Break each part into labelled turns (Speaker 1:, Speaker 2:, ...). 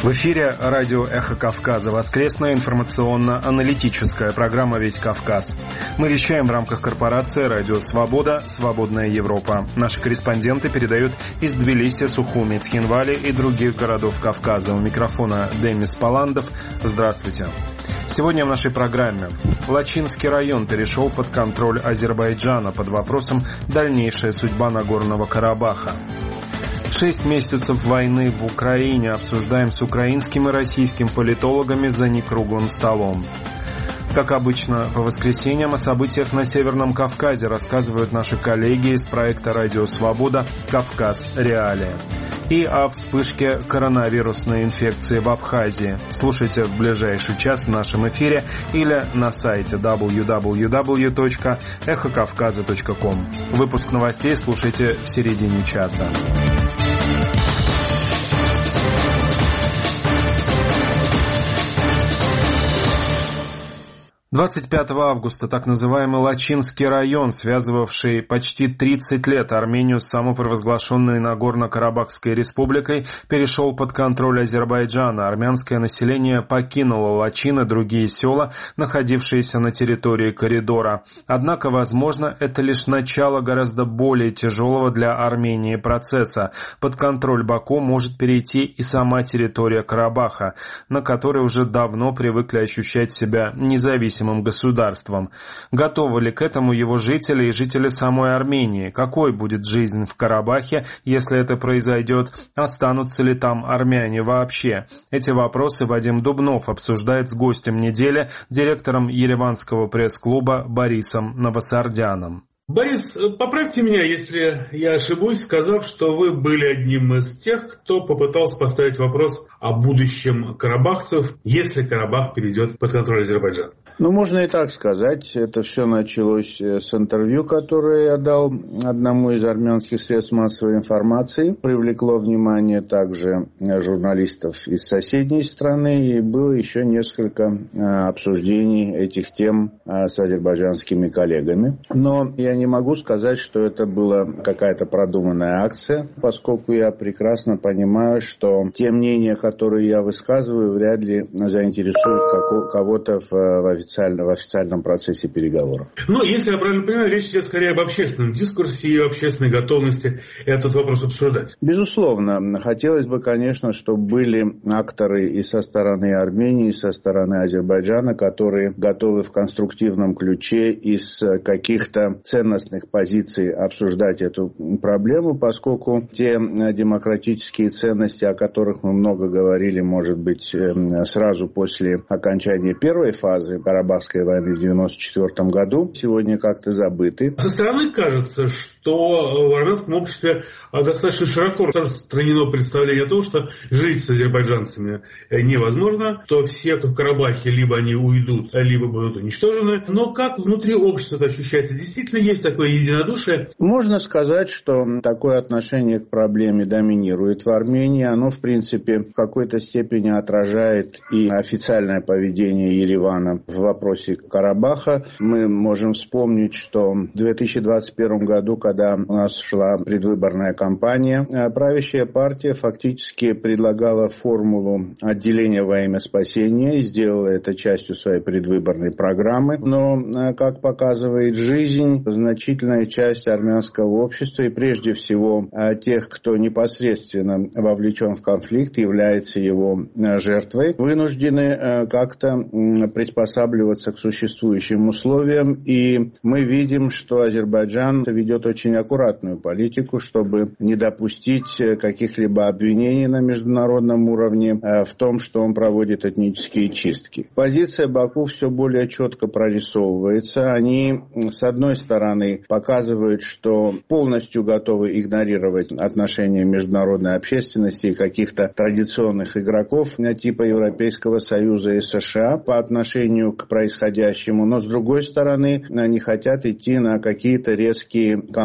Speaker 1: В эфире радио «Эхо Кавказа», воскресная информационно-аналитическая программа «Весь Кавказ». Мы вещаем в рамках корпорации «Радио Свобода. Свободная Европа». Наши корреспонденты передают из Тбилиси, Сухуми, Цхинвали и других городов Кавказа. У микрофона Демис Паландов. Здравствуйте. Сегодня в нашей программе. Лачинский район перешел под контроль Азербайджана под вопросом «Дальнейшая судьба Нагорного Карабаха». 6 месяцев войны в Украине обсуждаем с украинским и российским политологами за некруглым столом. Как обычно, по воскресеньям о событиях на Северном Кавказе рассказывают наши коллеги из проекта «Радио Свобода. Кавказ. Реалии». И о вспышке коронавирусной инфекции в Абхазии. Слушайте в ближайший час в нашем эфире или на сайте www.эхокавказа.ком. Выпуск новостей слушайте в середине часа. 25 августа так называемый Лачинский район, связывавший почти 30 лет Армению с самопровозглашенной Нагорно-Карабахской республикой, перешел под контроль Азербайджана. Армянское население покинуло Лачин и другие села, находившиеся на территории коридора. Однако, возможно, это лишь начало гораздо более тяжелого для Армении процесса. Под контроль Баку может перейти и сама территория Карабаха, на которой уже давно привыкли ощущать себя независимым государством. Готовы ли к этому его жители и жители самой Армении? Какой будет жизнь в Карабахе, если это произойдет? Останутся ли там армяне вообще? Эти вопросы Вадим Дубнов обсуждает с гостем недели, директором Ереванского пресс-клуба Борисом Новосардяном.
Speaker 2: Борис, поправьте меня, если я ошибусь, сказав, что вы были одним из тех, кто попытался поставить вопрос о будущем карабахцев, если Карабах перейдет под контроль Азербайджана.
Speaker 3: Можно и так сказать. Это все началось с интервью, которое я дал одному из армянских средств массовой информации. Привлекло внимание также журналистов из соседней страны. И было еще несколько обсуждений этих тем с азербайджанскими коллегами. Но я не могу сказать, что это была какая-то продуманная акция, поскольку я прекрасно понимаю, что те мнения, которые я высказываю, вряд ли заинтересуют кого-то в официальном процессе переговоров.
Speaker 2: Если я правильно понимаю, речь идет скорее об общественном дискурсе и общественной готовности этот вопрос обсуждать.
Speaker 3: Безусловно. Хотелось бы, конечно, чтобы были акторы и со стороны Армении, и со стороны Азербайджана, которые готовы в конструктивном ключе из каких-то ценностных позиций обсуждать эту проблему, поскольку те демократические ценности, о которых мы много говорили, может быть, сразу после окончания первой фазы Карабахской войны в 1994 году, сегодня как-то забыты.
Speaker 2: Со стороны кажется, что в армянском обществе достаточно широко распространено представление о том, что жить с азербайджанцами невозможно, что все, кто в Карабахе, либо они уйдут, либо будут уничтожены. Но как внутри общества это ощущается? Действительно есть такое единодушие?
Speaker 3: Можно сказать, что такое отношение к проблеме доминирует в Армении. Оно, в принципе, в какой-то степени отражает и официальное поведение Еревана в вопросе Карабаха. Мы можем вспомнить, что в 2021 году, когда у нас шла предвыборная кампания, правящая партия фактически предлагала формулу отделения во имя спасения и сделала это частью своей предвыборной программы. Но, как показывает жизнь, значительная часть армянского общества и прежде всего тех, кто непосредственно вовлечен в конфликт, является его жертвой, вынуждены как-то приспосабливаться к существующим условиям. И мы видим, что Азербайджан ведет очень аккуратную политику, чтобы не допустить каких-либо обвинений на международном уровне в том, что он проводит этнические чистки. Позиция Баку все более четко прорисовывается. Они, с одной стороны, показывают, что полностью готовы игнорировать отношения международной общественности и каких-то традиционных игроков типа Европейского Союза и США по отношению к происходящему. Но, с другой стороны, они хотят идти на какие-то резкие конфликты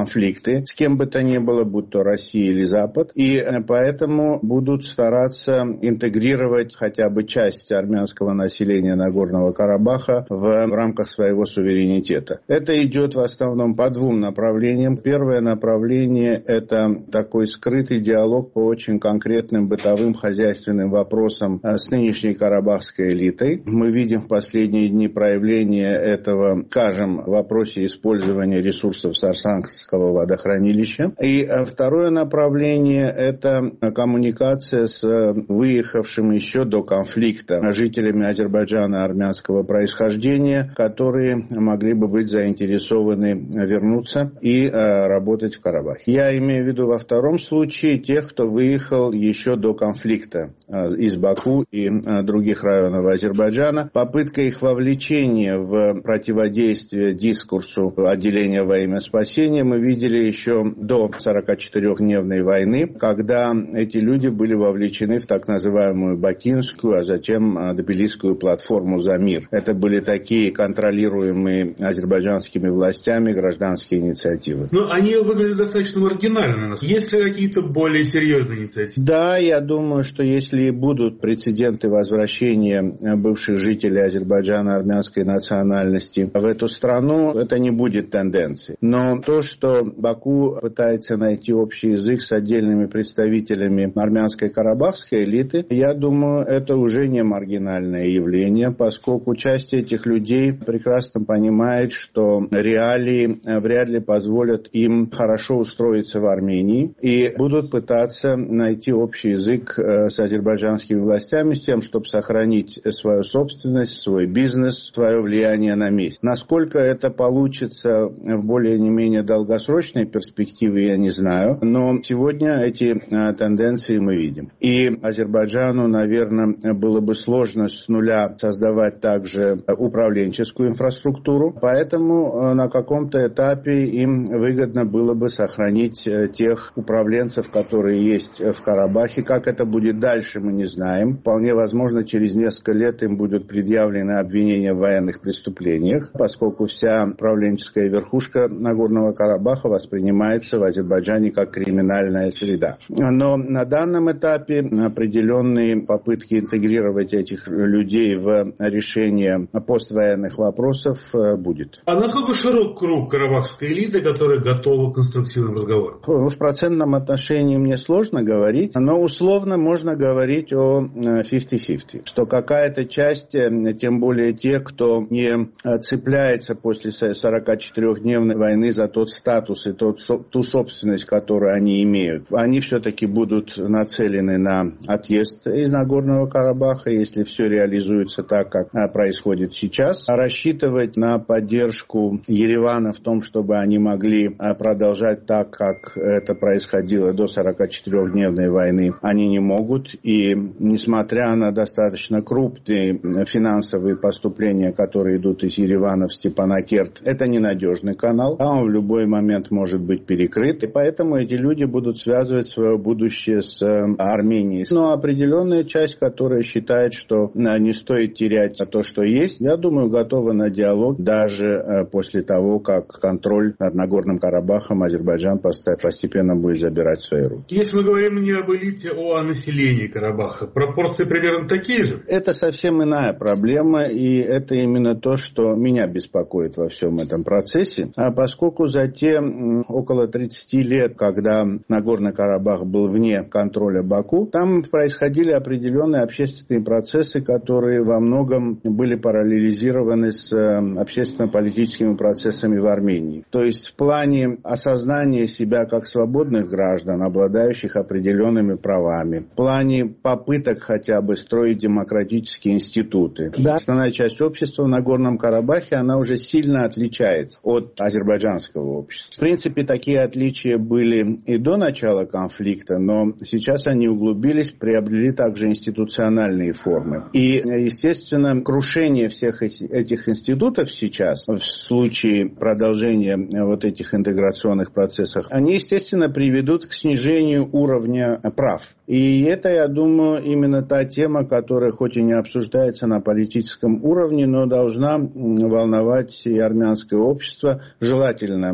Speaker 3: конфликты с кем бы то ни было, будь то Россия или Запад, и поэтому будут стараться интегрировать хотя бы часть армянского населения Нагорного Карабаха в рамках своего суверенитета. Это идет в основном по двум направлениям. Первое направление – это такой скрытый диалог по очень конкретным бытовым хозяйственным вопросам с нынешней карабахской элитой. Мы видим в последние дни проявление этого, скажем, в вопросе использования ресурсов Сарсанского водохранилища. И второе направление – это коммуникация с выехавшими еще до конфликта жителями Азербайджана армянского происхождения, которые могли бы быть заинтересованы вернуться и работать в Карабахе. Я имею в виду во втором случае тех, кто выехал еще до конфликта из Баку и других районов Азербайджана. Попытка их вовлечения в противодействие дискурсу отделения во имя спасения мы видели еще до 44-дневной войны, когда эти люди были вовлечены в так называемую Бакинскую, а затем Тбилисскую платформу «За мир». Это были такие контролируемые азербайджанскими властями гражданские инициативы.
Speaker 2: Но они выглядят достаточно маргинально. Есть ли какие-то более серьезные инициативы?
Speaker 3: Да, я думаю, что если будут прецеденты возвращения бывших жителей Азербайджана армянской национальности в эту страну, это не будет тенденцией. Но то, что Баку пытается найти общий язык с отдельными представителями армянской карабахской элиты, я думаю, это уже не маргинальное явление, поскольку часть этих людей прекрасно понимает, что реалии вряд ли позволят им хорошо устроиться в Армении и будут пытаться найти общий язык с азербайджанскими властями с тем, чтобы сохранить свою собственность, свой бизнес, свое влияние на месте. Насколько это получится в более-менее долгосрочной перспективе, я не знаю, но сегодня эти тенденции мы видим. И Азербайджану, наверное, было бы сложно с нуля создавать также управленческую инфраструктуру, поэтому на каком-то этапе им выгодно было бы сохранить тех управленцев, которые есть в Карабахе. Как это будет дальше, мы не знаем. Вполне возможно, через несколько лет им будут предъявлены обвинения в военных преступлениях, поскольку вся управленческая верхушка Нагорного Карабаха воспринимается в Азербайджане как криминальная среда. Но на данном этапе определенные попытки интегрировать этих людей в решение поствоенных вопросов будет.
Speaker 2: А насколько широк круг карабахской элиты, которая готова к конструктивным разговорам?
Speaker 3: В процентном отношении мне сложно говорить, но условно можно говорить о 50-50, что какая-то часть, тем более те, кто не цепляется после 44-дневной войны за тот статус и ту собственность, которую они имеют, они все-таки будут нацелены на отъезд из Нагорного Карабаха, если все реализуется так, как происходит сейчас. Рассчитывать на поддержку Еревана в том, чтобы они могли продолжать так, как это происходило до 44-дневной войны, они не могут. И несмотря на достаточно крупные финансовые поступления, которые идут из Еревана в Степанакерт, это ненадежный канал. Там в любой момент может быть перекрыт. И поэтому эти люди будут связывать свое будущее с Арменией. Но определенная часть, которая считает, что не стоит терять то, что есть, я думаю, готова на диалог даже после того, как контроль над Нагорным Карабахом Азербайджан постепенно будет забирать в свои руки.
Speaker 2: Если мы говорим не об элите, а о населении Карабаха, пропорции примерно такие же?
Speaker 3: Это совсем иная проблема, и это именно то, что меня беспокоит во всем этом процессе. Поскольку за те около 30 лет, когда Нагорный Карабах был вне контроля Баку, там происходили определенные общественные процессы, которые во многом были параллелизированы с общественно-политическими процессами в Армении. То есть в плане осознания себя как свободных граждан, обладающих определенными правами, в плане попыток хотя бы строить демократические институты. Да, основная часть общества в Нагорном Карабахе, она уже сильно отличается от азербайджанского общества. В принципе, такие отличия были и до начала конфликта, но сейчас они углубились, приобрели также институциональные формы. И, естественно, крушение всех этих институтов сейчас, в случае продолжения вот этих интеграционных процессов, они, естественно, приведут к снижению уровня прав. И это, я думаю, именно та тема, которая хоть и не обсуждается на политическом уровне, но должна волновать и армянское общество. Желательно,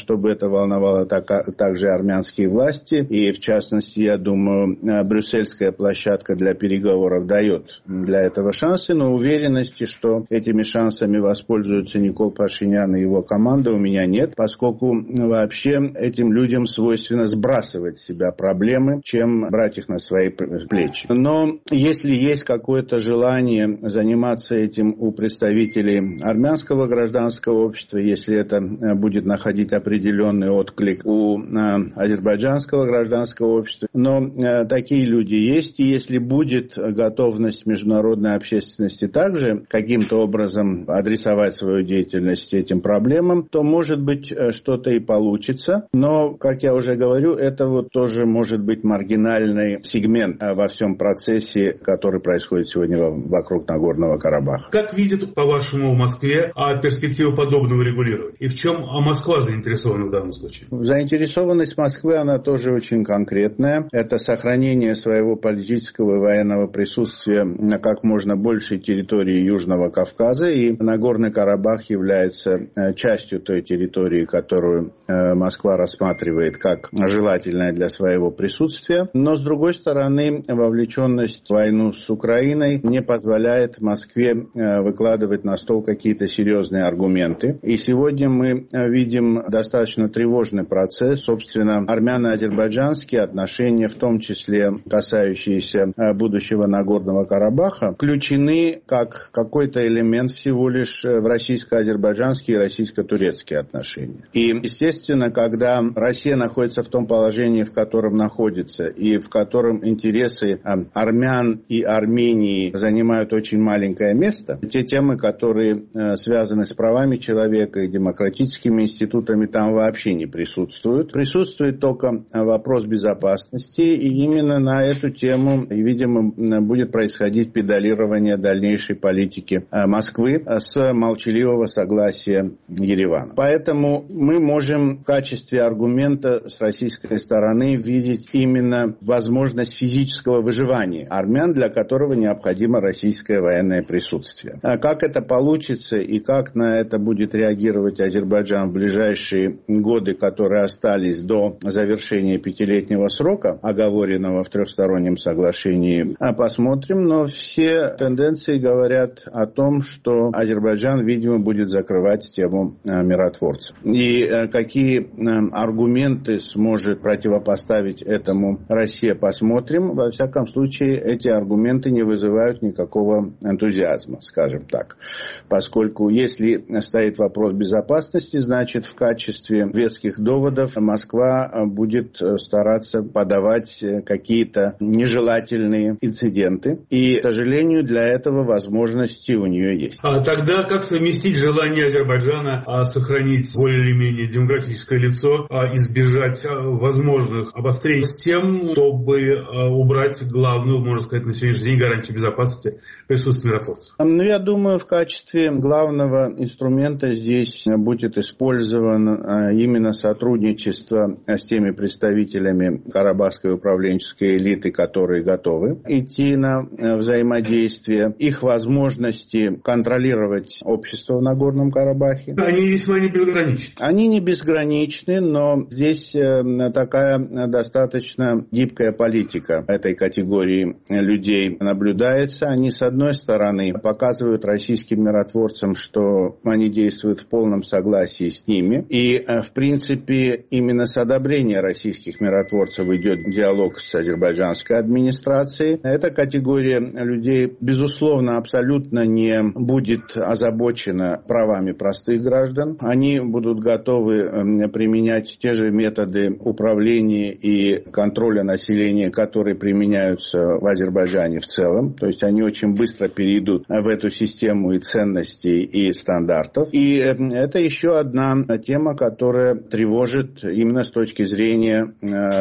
Speaker 3: чтобы это волновало также армянские власти. И, в частности, я думаю, брюссельская площадка для переговоров дает для этого шансы, но уверенности, что этими шансами воспользуются Никол Пашинян и его команда, у меня нет, поскольку вообще этим людям свойственно сбрасывать с себя проблемы, чем брать их на свои плечи. Но если есть какое-то желание заниматься этим у представителей армянского гражданского общества, если это будет находить определенный отклик у азербайджанского гражданского общества, но такие люди есть, и если будет готовность международной общественности также каким-то образом адресовать свою деятельность этим проблемам, то, может быть, что-то и получится. Но, как я уже говорю, это вот тоже может быть маргинальный сегмент во всем процессе, который происходит сегодня вокруг Нагорного Карабаха.
Speaker 2: Как видит, по-вашему, в Москве перспективу подобного регулирования? И в чем Москва заинтересована в данном случае?
Speaker 3: Заинтересованность Москвы, она тоже очень конкретная. Это сохранение своего политического и военного присутствия на как можно большей территории Южного Кавказа. И Нагорный Карабах является частью той территории, которую Москва рассматривает как желательное для своего присутствия. Но, с другой стороны, вовлеченность в войну с Украиной не позволяет Москве выкладывать на стол какие-то серьезные аргументы. И сегодня мы видим достаточно тревожный процесс. Собственно, армяно-азербайджанские отношения, в том числе касающиеся будущего Нагорного Карабаха, включены как какой-то элемент всего лишь в российско-азербайджанские и российско-турецкие отношения. И, естественно, когда Россия находится в том положении, в котором находится, и в котором интересы армян и Армении занимают очень маленькое место, те темы, которые связаны с правами человека и демократическими институтами, там вообще не присутствуют. Присутствует только вопрос безопасности, и именно на эту тему, видимо, будет происходить педалирование дальнейшей политики Москвы с молчаливого согласия Еревана. Поэтому мы можем в качестве аргумента с российской стороны видеть именно возможность физического выживания армян, для которого необходимо российское военное присутствие. А как это получится и как на это будет реагировать Азербайджан в ближайшие годы, которые остались до завершения 5-летнего срока, оговоренного в трехстороннем соглашении, посмотрим. Но все тенденции говорят о том, что Азербайджан, видимо, будет закрывать тему миротворцев. И какие аргументы сможет противопоставить этому Россия, посмотрим. Во всяком случае, эти аргументы не вызывают никакого энтузиазма, скажем так. Поскольку если стоит вопрос безопасности, значит, в качестве веских доводов Москва будет стараться подавать какие-то нежелательные инциденты. И, к сожалению, для этого возможности у нее есть.
Speaker 2: Тогда как совместить желание Азербайджана сохранить более или менее демократическое лицо, избежать возможных обострений с тем, чтобы убрать главную, можно сказать, на сегодняшний день гарантию безопасности присутствия миротворцев?
Speaker 3: Я думаю, в качестве главного инструмента здесь будет использовано именно сотрудничество с теми представителями карабахской управленческой элиты, которые готовы идти на взаимодействие, их возможности контролировать общество в Нагорном Карабахе.
Speaker 2: Они весьма не безграничны.
Speaker 3: Они не безграничны, но здесь такая достаточно гибкая политика этой категории людей наблюдается. Они, с одной стороны, показывают российским миротворцам, что они действуют в полном согласии с ними. И, в принципе, именно с одобрения российских миротворцев идет диалог с азербайджанской администрацией. Эта категория людей, безусловно, абсолютно не будет озабочена правами простых граждан. Они будут готовы применять те же методы управления и контроля населения, которые применяются в Азербайджане в целом. То есть они очень быстро перейдут в эту систему и ценностей, и стандартов. И это еще одна тема, которая тревожит именно с точки зрения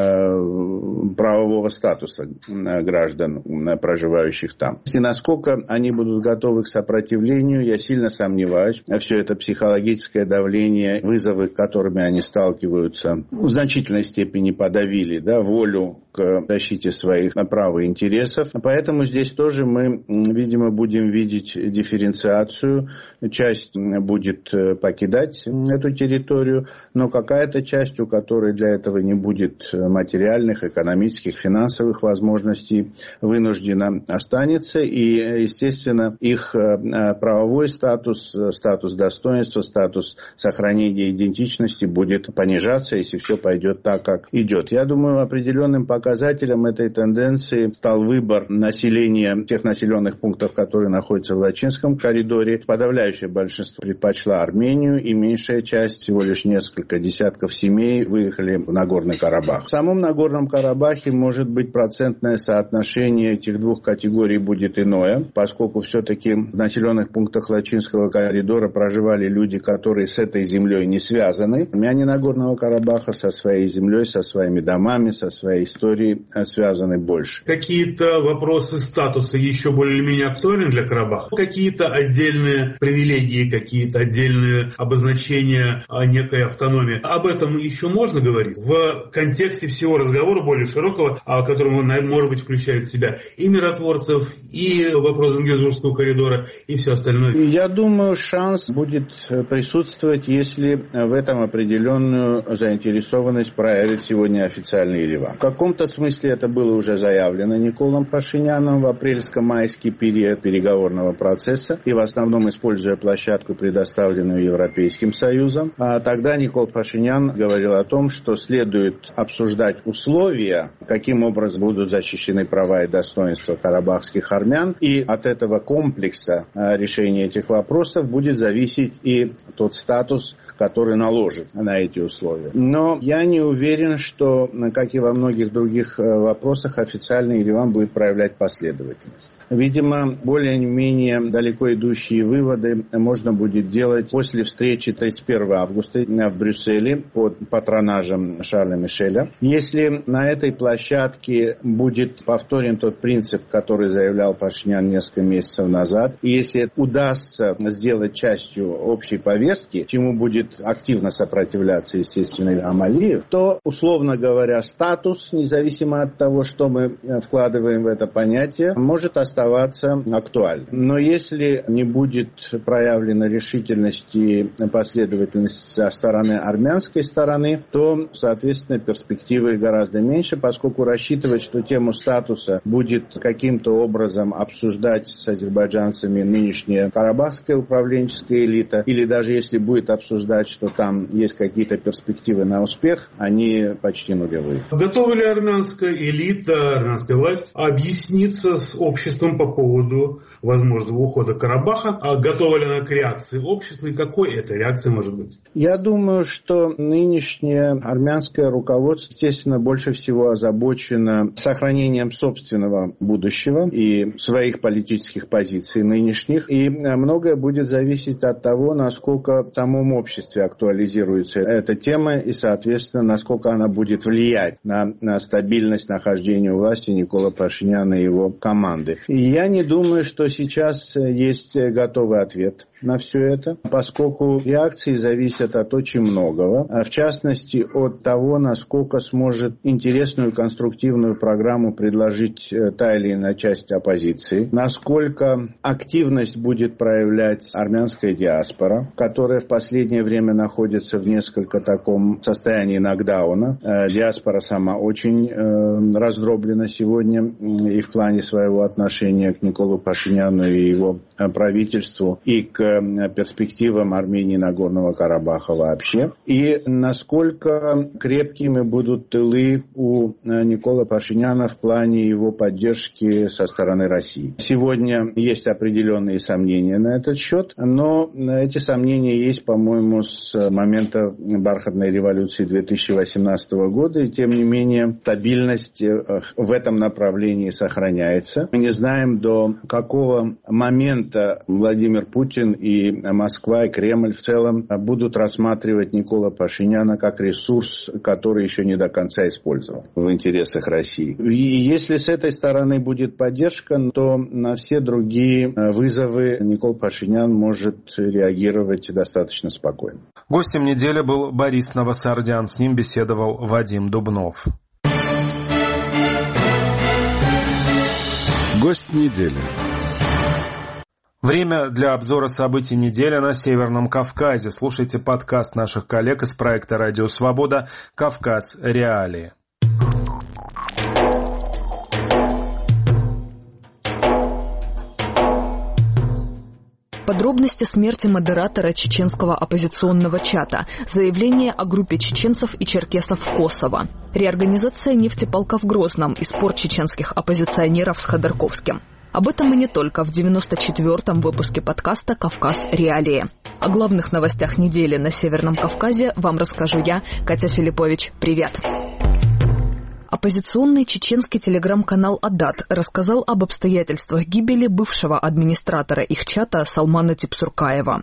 Speaker 3: правового статуса граждан, проживающих там. И насколько они будут готовы к сопротивлению, я сильно сомневаюсь. Все это психологическое давление, вызовы, с которыми они сталкиваются, в значительной степени подавили волю к защите своих прав и интересов. Поэтому здесь тоже мы, видимо, будем видеть дифференциацию. Часть будет покидать эту территорию, территорию, но какая-то часть, у которой для этого не будет материальных, экономических, финансовых возможностей, вынуждена останется. И, естественно, их правовой статус, статус достоинства, статус сохранения идентичности будет понижаться, если все пойдет так, как идет. Я думаю, определенным показателем этой тенденции стал выбор населения тех населенных пунктов, которые находятся в Лачинском коридоре. Подавляющее большинство предпочла Армению, и меньшая часть, всего лишь несколько десятков семей, выехали в Нагорный Карабах. В самом Нагорном Карабахе, может быть, процентное соотношение этих двух категорий будет иное, поскольку все-таки в населенных пунктах Лачинского коридора проживали люди, которые с этой землей не связаны. Армяне Нагорного Карабаха со своей землей, со своими домами, со своей историей связаны больше.
Speaker 2: Какие-то вопросы статуса еще более-менее актуальны для Карабаха? Какие-то отдельные привилегии, какие-то отдельные обозначения некой автономии? Об этом еще можно говорить в контексте всего разговора более широкого, о котором он, может быть, включает в себя и миротворцев, и вопрос Зангезурского коридора, и все остальное?
Speaker 3: Я думаю, шанс будет присутствовать, если в этом определенную заинтересованность проявит сегодня официальный Ереван. В каком-то смысле это было уже заявлено Николом Пашиняном в апрельско-майский период переговорного процесса, и в основном используя площадку, предоставленную Европейским Союзом. А тогда Никол Пашинян говорил о том, что следует обсуждать условия, каким образом будут защищены права и достоинства карабахских армян, и от этого комплекса решения этих вопросов будет зависеть и тот статус, который наложит на эти условия. Но я не уверен, что, как и во многих других вопросах, официальный Ереван будет проявлять последовательность. Видимо, более-менее далеко идущие выводы можно будет делать после встречи 31 августа в Брюсселе под патронажем Шарля Мишеля. Если на этой площадке будет повторен тот принцип, который заявлял Пашинян несколько месяцев назад, и если удастся сделать частью общей повестки, чему будет активно сопротивляться, естественно, Ильхам Алиев, то, условно говоря, статус, независимо от того, что мы вкладываем в это понятие, может оставаться актуальным. Но если не будет проявлена решительность и последовательность со стороны армянской стороны, то, соответственно, перспективы гораздо меньше, поскольку рассчитывать, что тему статуса будет каким-то образом обсуждать с азербайджанцами нынешняя карабахская управленческая элита, или даже если будет обсуждать, что там есть какие-то перспективы на успех, они почти нулевые.
Speaker 2: Готова ли армянская элита, армянская власть объясниться с обществом по поводу возможного ухода Карабаха? А готова ли она к реакции общества и какой эта реакция может быть?
Speaker 3: Я думаю, что нынешнее армянское руководство, естественно, больше всего озабочено сохранением собственного будущего и своих политических позиций нынешних. И многое будет зависеть от того, насколько в самом обществе актуализируется эта тема и, соответственно, насколько она будет влиять на стабильность нахождения у власти Никола Пашиняна и его команды. И я не думаю, что сейчас есть готовый ответ на все это, поскольку реакции зависят от очень многого, а в частности от того, насколько сможет интересную конструктивную программу предложить та или иная часть оппозиции, насколько активность будет проявлять армянская диаспора, которая в последнее время находится в несколько таком состоянии нокдауна. Диаспора сама очень раздроблена сегодня и в плане своего отношения к Николу Пашиняну и его правительству, и к перспективам Армении и Нагорного Карабаха вообще, и насколько крепкими будут тылы у Никола Пашиняна в плане его поддержки со стороны России. Сегодня есть определенные сомнения на этот счет, но эти сомнения есть, по-моему, с момента бархатной революции 2018 года, и тем не менее стабильность в этом направлении сохраняется. Мы не знаем, до какого момента Владимир Путин и Москва, и Кремль в целом будут рассматривать Никола Пашиняна как ресурс, который еще не до конца использован в интересах России. И если с этой стороны будет поддержка, то на все другие вызовы Никол Пашинян может реагировать достаточно спокойно.
Speaker 1: Гостем недели был Борис Новосардян. С ним беседовал Вадим Дубнов.
Speaker 4: Гость недели.
Speaker 1: Время для обзора событий недели на Северном Кавказе. Слушайте подкаст наших коллег из проекта «Радио Свобода» «Кавказ. Реалии».
Speaker 4: Подробности смерти модератора чеченского оппозиционного чата, заявление о группе чеченцев и черкесов в Косово, реорганизация нефтеполка в Грозном и спор чеченских оппозиционеров с Ходорковским. Об этом и не только в 94-м выпуске подкаста «Кавказ. Реалии». О главных новостях недели на Северном Кавказе вам расскажу я, Катя Филиппович. Привет! Оппозиционный чеченский телеграм-канал «Адат» рассказал об обстоятельствах гибели бывшего администратора их чата Салмана Типсуркаева.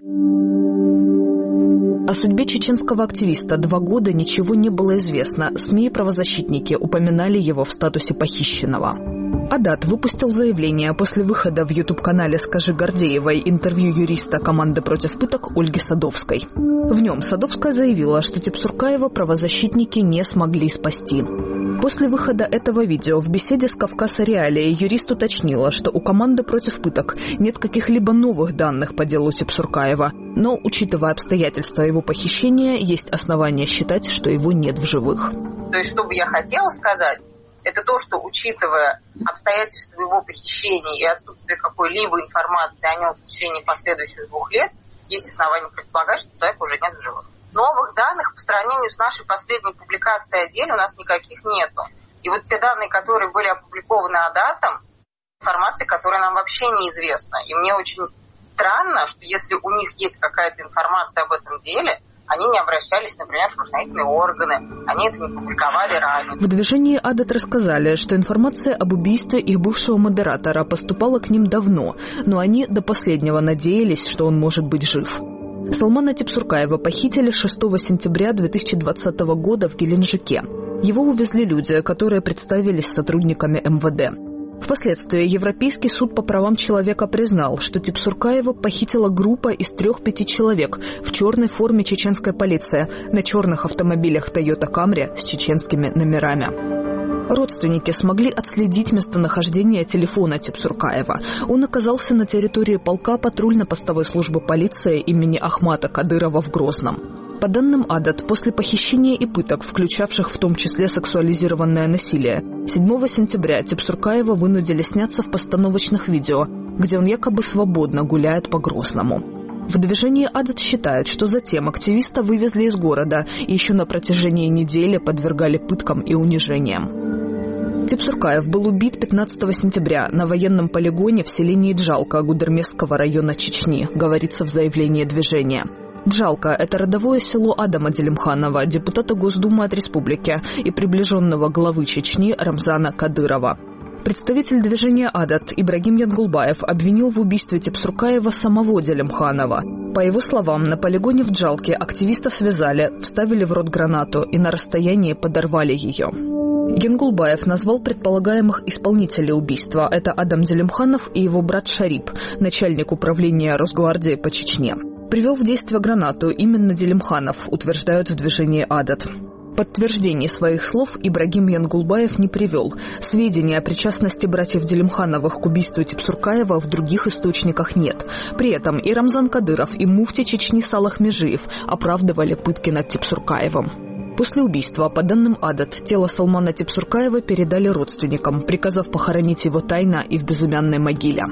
Speaker 4: О судьбе чеченского активиста 2 года ничего не было известно. СМИ и правозащитники упоминали его в статусе похищенного. «Адат» выпустил заявление после выхода в YouTube-канале «Скажи Гордеевой» интервью юриста команды против пыток Ольги Садовской. В нем Садовская заявила, что Типсуркаева правозащитники не смогли спасти. После выхода этого видео в беседе с «Кавказ. Реалии» юрист уточнила, что у команды против пыток нет каких-либо новых данных по делу Типсуркаева, но, учитывая обстоятельства его похищения, есть основания считать, что его нет в живых.
Speaker 5: То есть, что бы я хотела сказать, это то, что, учитывая обстоятельства его похищения и отсутствие какой-либо информации о нем в течение последующих 2 лет, есть основания предполагать, что человека уже нет в живых. Новых данных по сравнению с нашей последней публикацией о деле у нас никаких нету. И вот те данные, которые были опубликованы Адатом, информация, которая нам вообще неизвестна. И мне очень странно, что если у них есть какая-то информация об этом деле, они не обращались, например, в правоохранительные органы, они это не публиковали ранее.
Speaker 4: В движении «Адат» рассказали, что информация об убийстве их бывшего модератора поступала к ним давно, но они до последнего надеялись, что он может быть жив. Салмана Типсуркаева похитили 6 сентября 2020 года в Геленджике. Его увезли люди, которые представились сотрудниками МВД. Впоследствии Европейский суд по правам человека признал, что Типсуркаева похитила группа из 3-5 человек в черной форме чеченской полиции на черных автомобилях Toyota Camry с чеченскими номерами. Родственники смогли отследить местонахождение телефона Типсуркаева. Он оказался на территории полка патрульно-постовой службы полиции имени Ахмата Кадырова в Грозном. По данным Адат, после похищения и пыток, включавших в том числе сексуализированное насилие, 7 сентября Типсуркаева вынудили сняться в постановочных видео, где он якобы свободно гуляет по Грозному. В движении Адат считают, что затем активиста вывезли из города и еще на протяжении недели подвергали пыткам и унижениям. Типсуркаев был убит 15 сентября на военном полигоне в селении Джалка Гудермесского района Чечни, говорится в заявлении движения. Джалка – это родовое село Адама Делимханова, депутата Госдумы от республики и приближенного главы Чечни Рамзана Кадырова. Представитель движения «Адат» Ибрагим Янгулбаев обвинил в убийстве Типсуркаева самого Делимханова. По его словам, на полигоне в Джалке активиста связали, вставили в рот гранату и на расстоянии подорвали ее. Янгулбаев назвал предполагаемых исполнителей убийства. Это Адам Делимханов и его брат Шарип, начальник управления Росгвардии по Чечне. Привел в действие гранату именно Делимханов, утверждают в движении «Адат». Подтверждений своих слов Ибрагим Янгулбаев не привел. Сведений о причастности братьев Делимхановых к убийству Типсуркаева в других источниках нет. При этом и Рамзан Кадыров, и муфти Чечни Салах Межиев оправдывали пытки над Типсуркаевым. После убийства, по данным Адат, тело Салмана Типсуркаева передали родственникам, приказав похоронить его тайно и в безымянной могиле.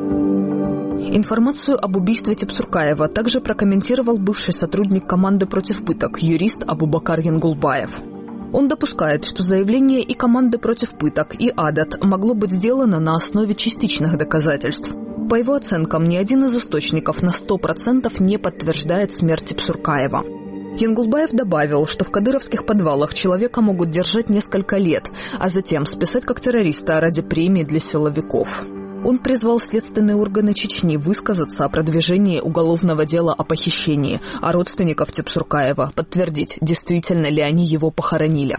Speaker 4: Информацию об убийстве Типсуркаева также прокомментировал бывший сотрудник команды против пыток, юрист Абубакар Янгулбаев. Он допускает, что заявление и команды против пыток, и Адат могло быть сделано на основе частичных доказательств. По его оценкам, ни один из источников на 100% не подтверждает смерть Типсуркаева. Янгулбаев добавил, что в кадыровских подвалах человека могут держать несколько лет, а затем списать как террориста ради премии для силовиков. Он призвал следственные органы Чечни высказаться о продвижении уголовного дела о похищении, а родственников Типсуркаева подтвердить, действительно ли они его похоронили.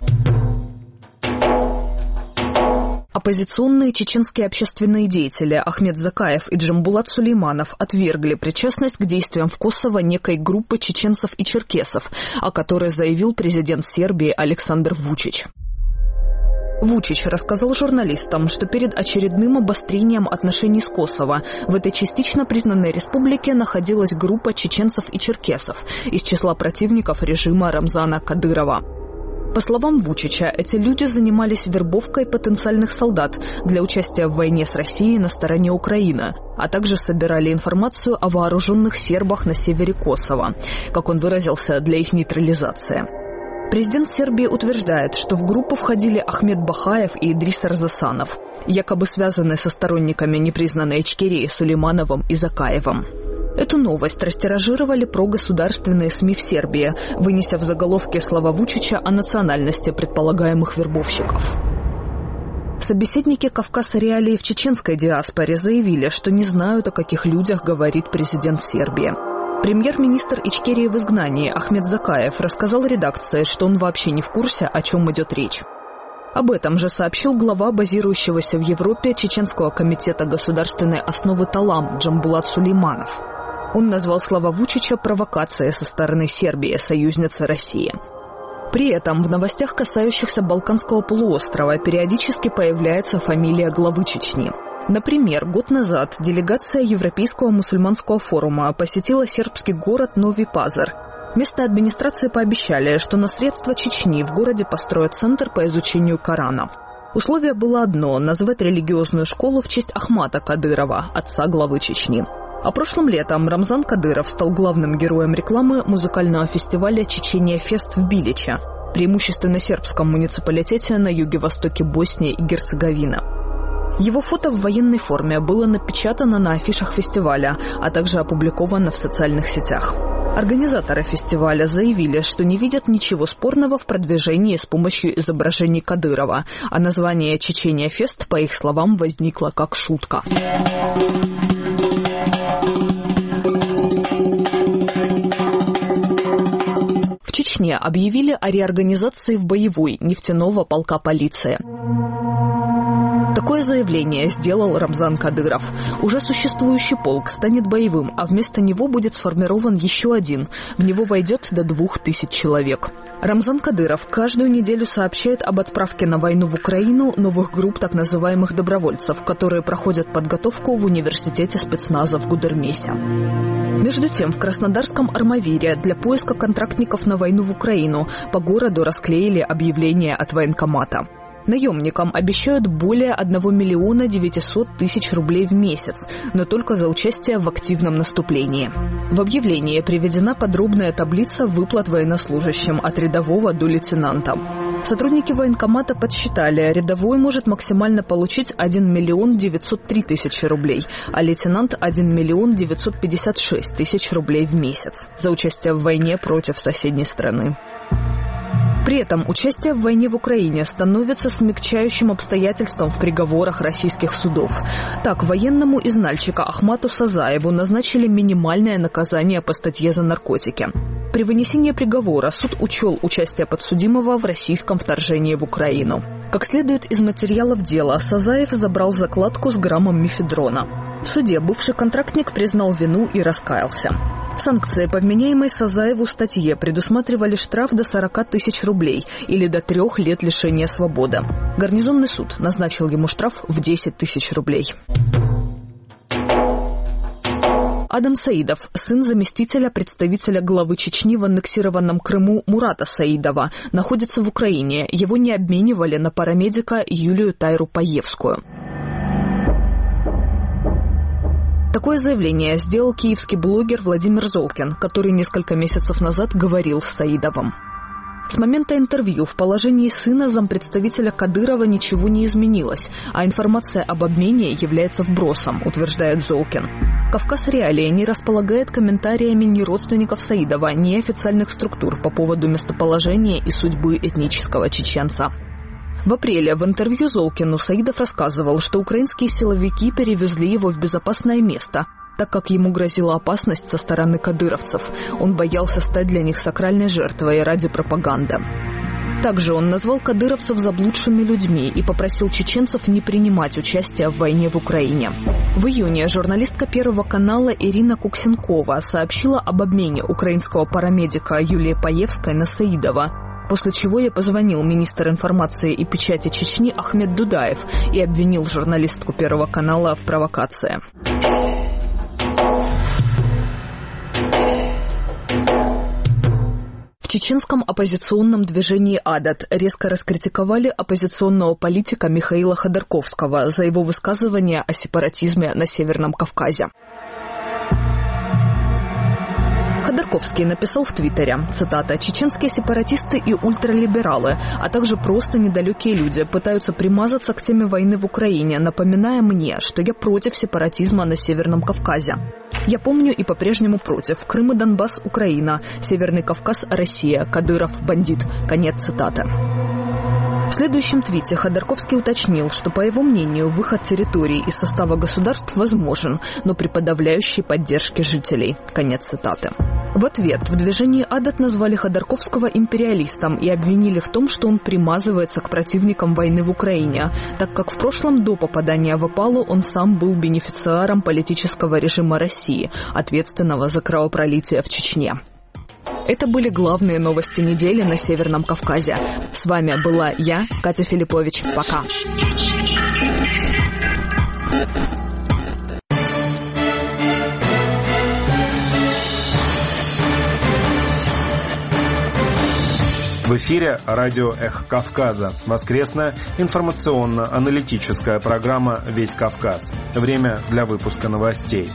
Speaker 4: Оппозиционные чеченские общественные деятели Ахмед Закаев и Джамбулат Сулейманов отвергли причастность к действиям в Косово некой группы чеченцев и черкесов, о которой заявил президент Сербии Александр Вучич. Вучич рассказал журналистам, что перед очередным обострением отношений с Косово в этой частично признанной республике находилась группа чеченцев и черкесов из числа противников режима Рамзана Кадырова. По словам Вучича, эти люди занимались вербовкой потенциальных солдат для участия в войне с Россией на стороне Украины, а также собирали информацию о вооруженных сербах на севере Косово, как он выразился, для их нейтрализации. Президент Сербии утверждает, что в группу входили Ахмед Бахаев и Идрис Арзасанов, якобы связанные со сторонниками непризнанной Ичкерии Сулеймановым и Закаевым. Эту новость растиражировали прогосударственные СМИ в Сербии, вынеся в заголовке слова Вучича о национальности предполагаемых вербовщиков. Собеседники Кавказа реалии в чеченской диаспоре заявили, что не знают, о каких людях говорит президент Сербии. Премьер-министр Ичкерии в изгнании Ахмед Закаев рассказал редакции, что он вообще не в курсе, о чем идет речь. Об этом же сообщил глава базирующегося в Европе Чеченского комитета государственной основы Талам Джамбулат Сулейманов. Он назвал слова Вучича провокацией со стороны Сербии, союзницы России. При этом в новостях, касающихся Балканского полуострова, периодически появляется фамилия главы Чечни. Например, год назад делегация Европейского мусульманского форума посетила сербский город Нови Пазар. Местные администрации пообещали, что на средства Чечни в городе построят центр по изучению Корана. Условие было одно – назвать религиозную школу в честь Ахмата Кадырова, отца главы Чечни. А прошлым летом Рамзан Кадыров стал главным героем рекламы музыкального фестиваля «Чечения Фест» в Биличе, преимущественно сербском муниципалитете на юге-востоке Боснии и Герцеговины. Его фото в военной форме было напечатано на афишах фестиваля, а также опубликовано в социальных сетях. Организаторы фестиваля заявили, что не видят ничего спорного в продвижении с помощью изображений Кадырова, а название «Чечения Фест», по их словам, возникло как шутка. В Чечне объявили о реорганизации в боевой нефтяного полка полиции. Такое заявление сделал Рамзан Кадыров. Уже существующий полк станет боевым, а вместо него будет сформирован еще один. В него войдет до 2000 человек. Рамзан Кадыров каждую неделю сообщает об отправке на войну в Украину новых групп так называемых добровольцев, которые проходят подготовку в университете спецназа в Гудермесе. Между тем, в Краснодарском Армавире для поиска контрактников на войну в Украину по городу расклеили объявление от военкомата. Наемникам обещают более 1 900 000 рублей в месяц, но только за участие в активном наступлении. В объявлении приведена подробная таблица выплат военнослужащим от рядового до лейтенанта. Сотрудники военкомата подсчитали, рядовой может максимально получить 1 903 000 рублей, а лейтенант 1 956 000 рублей в месяц за участие в войне против соседней страны. При этом участие в войне в Украине становится смягчающим обстоятельством в приговорах российских судов. Так, военному из Нальчика Ахмату Сазаеву назначили минимальное наказание по статье за наркотики. При вынесении приговора суд учел участие подсудимого в российском вторжении в Украину. Как следует из материалов дела, Сазаев забрал закладку с граммом мефедрона. В суде бывший контрактник признал вину и раскаялся. Санкции по вменяемой Сазаеву статье предусматривали штраф до 40 000 рублей или до 3 лет лишения свободы. Гарнизонный суд назначил ему штраф в 10 000 рублей. Адам Саидов, сын заместителя представителя главы Чечни в аннексированном Крыму Мурата Саидова, находится в Украине. Его не обменивали на парамедика Юлию Тайру Паевскую. Такое заявление сделал киевский блогер Владимир Золкин, который несколько месяцев назад говорил с Саидовым. С момента интервью в положении сына зампредставителя Кадырова ничего не изменилось, а информация об обмене является вбросом, утверждает Золкин. Кавказ Реалии не располагает комментариями ни родственников Саидова, ни официальных структур по поводу местоположения и судьбы этнического чеченца. В апреле в интервью Золкину Саидов рассказывал, что украинские силовики перевезли его в безопасное место, так как ему грозила опасность со стороны кадыровцев. Он боялся стать для них сакральной жертвой ради пропаганды. Также он назвал кадыровцев заблудшими людьми и попросил чеченцев не принимать участие в войне в Украине. В июне журналистка Первого канала Ирина Куксенкова сообщила об обмене украинского парамедика Юлии Паевской на Саидова. После чего я позвонил министру информации и печати Чечни Ахмед Дудаев и обвинил журналистку Первого канала в провокации. В чеченском оппозиционном движении «Адат» резко раскритиковали оппозиционного политика Михаила Ходорковского за его высказывания о сепаратизме на Северном Кавказе. Ходорковский написал в Твиттере, цитата, «Чеченские сепаратисты и ультралибералы, а также просто недалекие люди пытаются примазаться к теме войны в Украине, напоминая мне, что я против сепаратизма на Северном Кавказе. Я помню и по-прежнему против. Крым и Донбасс – Украина, Северный Кавказ – Россия, Кадыров – бандит». Конец цитаты. В следующем твите Ходорковский уточнил, что, по его мнению, выход территорий из состава государств возможен, но при подавляющей поддержке жителей. Конец цитаты. В ответ в движении «Адат» назвали Ходорковского империалистом и обвинили в том, что он примазывается к противникам войны в Украине, так как в прошлом до попадания в опалу он сам был бенефициаром политического режима России, ответственного за кровопролитие в Чечне. Это были главные новости недели на Северном Кавказе. С вами была я, Катя Филиппович. Пока.
Speaker 1: В эфире радио «Эхо Кавказа». Воскресная информационно-аналитическая программа «Весь Кавказ». Время для выпуска новостей.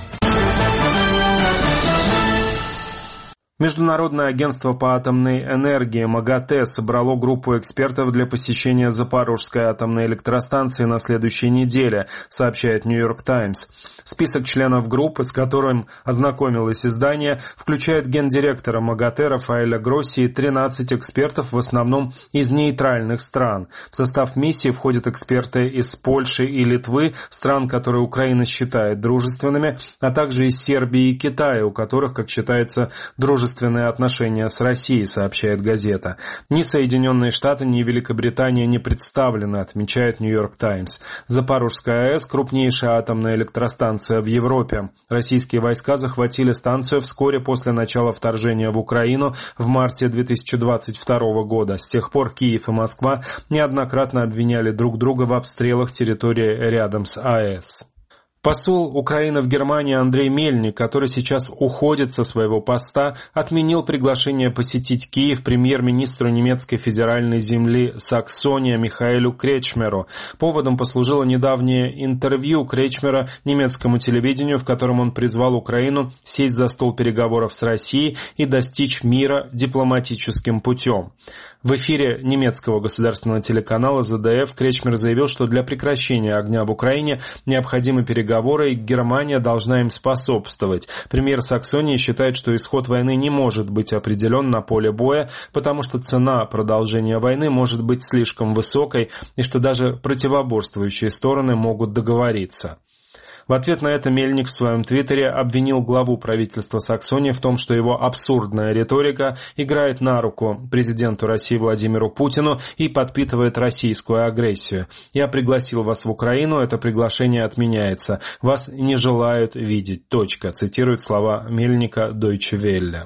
Speaker 1: Международное агентство по атомной энергии МАГАТЭ собрало группу экспертов для посещения Запорожской атомной электростанции на следующей неделе, сообщает «Нью-Йорк Таймс». Список членов группы, с которым ознакомилось издание, включает гендиректора МАГАТЭ Рафаэля Гросси и 13 экспертов, в основном из нейтральных стран. В состав миссии входят эксперты из Польши и Литвы, стран, которые Украина считает дружественными, а также из Сербии и Китая, у которых, как считается, дружественные отношения с Россией, сообщает газета. Ни Соединенные Штаты, ни Великобритания не представлены, отмечает «Нью-Йорк Таймс». Запорожская АЭС – крупнейшая атомная электростанция в Европе. Российские войска захватили станцию вскоре после начала вторжения в Украину в марте 2022 года. С тех пор Киев и Москва неоднократно обвиняли друг друга в обстрелах территории рядом с АЭС. Посол Украины в Германии Андрей Мельник, который сейчас уходит со своего поста, отменил приглашение посетить Киев премьер-министру немецкой федеральной земли Саксония Михаэлю Кречмеру. Поводом послужило недавнее интервью Кречмера немецкому телевидению, в котором он призвал Украину сесть за стол переговоров с Россией и достичь мира дипломатическим путем. В эфире немецкого государственного телеканала ЗДФ Кречмер заявил, что для прекращения огня в Украине необходимы переговоры, и Германия должна им способствовать. Премьер Саксонии считает, что исход войны не может быть определен на поле боя, потому что цена продолжения войны может быть слишком высокой, и что даже противоборствующие стороны могут договориться. В ответ на это Мельник в своем твиттере обвинил главу правительства Саксонии в том, что его абсурдная риторика играет на руку президенту России Владимиру Путину и подпитывает российскую агрессию. «Я пригласил вас в Украину, это приглашение отменяется. Вас не желают видеть. Точка», цитирует слова Мельника Deutsche Welle.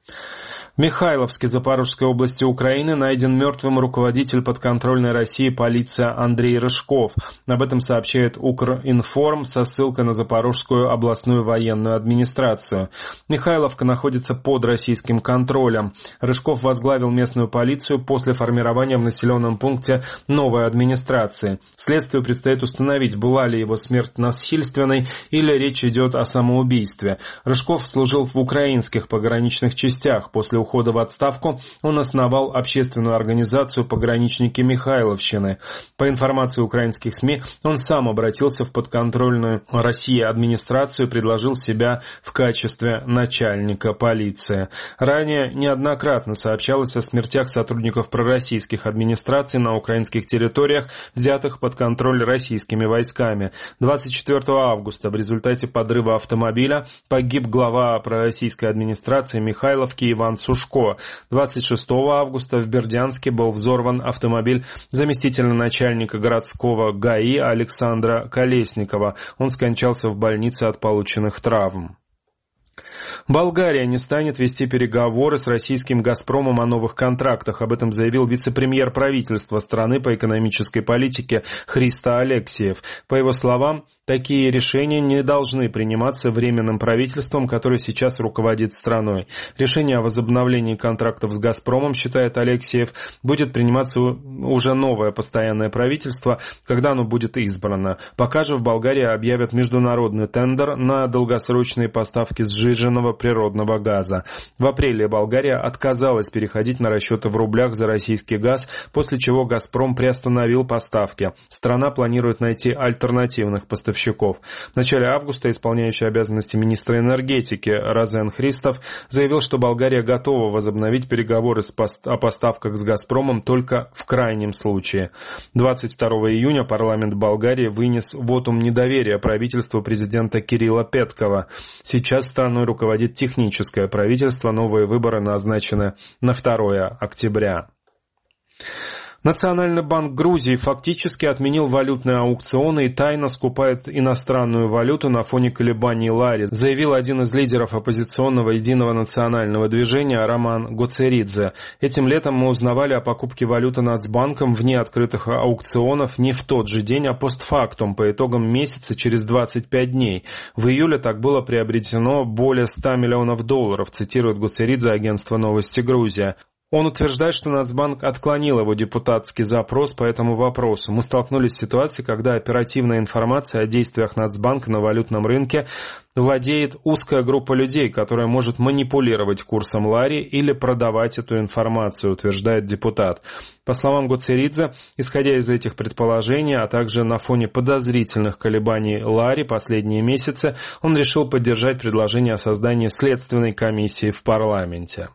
Speaker 1: В Михайловске Запорожской области Украины найден мертвым руководитель подконтрольной России полиция Андрей Рыжков. Об этом сообщает Укринформ со ссылкой на Запорожскую областную военную администрацию. Михайловка находится под российским контролем. Рыжков возглавил местную полицию после формирования в населенном пункте новой администрации. Следствию предстоит установить, была ли его смерть насильственной или речь идет о самоубийстве. Рыжков служил в украинских пограничных частях. После ухода в отставку он основал общественную организацию «Пограничники Михайловщины». По информации украинских СМИ, он сам обратился в подконтрольную России администрацию и предложил себя в качестве начальника полиции. Ранее неоднократно сообщалось о смертях сотрудников пророссийских администраций на украинских территориях, взятых под контроль российскими войсками. 24 августа в результате подрыва автомобиля погиб глава пророссийской администрации Михайловки Иван Сушко. 26 августа в Бердянске был взорван автомобиль заместителя начальника городского ГАИ Александра Колесникова. Он скончался в больнице от полученных травм. Болгария не станет вести переговоры с российским «Газпромом» о новых контрактах. Об этом заявил вице-премьер правительства страны по экономической политике Христо Алексиев. По его словам, такие решения не должны приниматься временным правительством, которое сейчас руководит страной. Решение о возобновлении контрактов с «Газпромом», считает Алексиев, будет приниматься уже новое постоянное правительство, когда оно будет избрано. Пока же в Болгарии объявят международный тендер на долгосрочные поставки сжиженного природного газа. В апреле Болгария отказалась переходить на расчеты в рублях за российский газ, после чего «Газпром» приостановил поставки. Страна планирует найти альтернативных поставщиков. В начале августа исполняющий обязанности министра энергетики Розен Христов заявил, что Болгария готова возобновить переговоры о поставках с «Газпромом» только в крайнем случае. 22 июня парламент Болгарии вынес вотум недоверия правительству президента Кирилла Петкова. Сейчас страной руководит техническое правительство, новые выборы назначены на 2 октября. Национальный банк Грузии фактически отменил валютные аукционы и тайно скупает иностранную валюту на фоне колебаний лари, заявил один из лидеров оппозиционного единого национального движения Роман Гоцеридзе. Этим летом мы узнавали о покупке валюты Нацбанком вне открытых аукционов не в тот же день, а постфактум, по итогам месяца через 25 дней. В июле так было приобретено более $100 миллионов, цитирует Гоцеридзе агентство «Новости Грузия». Он утверждает, что Нацбанк отклонил его депутатский запрос по этому вопросу. Мы столкнулись с ситуацией, когда оперативная информация о действиях Нацбанка на валютном рынке владеет узкая группа людей, которая может манипулировать курсом лари или продавать эту информацию, утверждает депутат. По словам Гоцеридзе, исходя из этих предположений, а также на фоне подозрительных колебаний лари последние месяцы, он решил поддержать предложение о создании следственной комиссии в парламенте.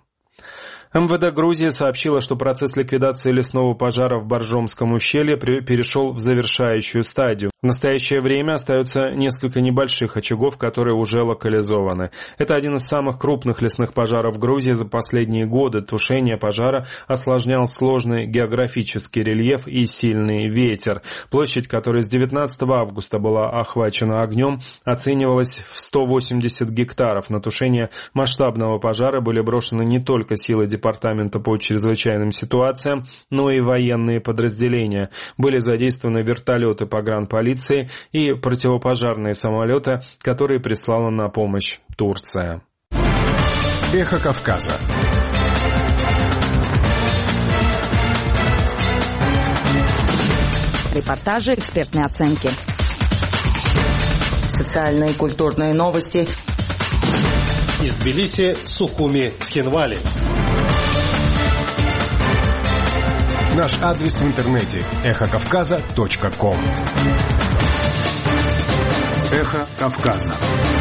Speaker 1: МВД Грузии сообщило, что процесс ликвидации лесного пожара в Боржомском ущелье перешел в завершающую стадию. В настоящее время остается несколько небольших очагов, которые уже локализованы. Это один из самых крупных лесных пожаров в Грузии за последние годы. Тушение пожара осложнял сложный географический рельеф и сильный ветер. Площадь, которая с 19 августа была охвачена огнем, оценивалась в 180 гектаров. На тушение масштабного пожара были брошены не только силы Департамента по чрезвычайным ситуациям, но и военные подразделения. Были задействованы вертолеты погранполиции и противопожарные самолеты, которые прислала на помощь Турция.
Speaker 6: Эхо Кавказа.
Speaker 7: Репортажи, экспертные оценки. Социальные и культурные новости.
Speaker 6: Из Тбилиси, Сухуми, Цхинвали. Наш адрес в интернете эхокавказа.ком.
Speaker 1: Эхо Кавказа.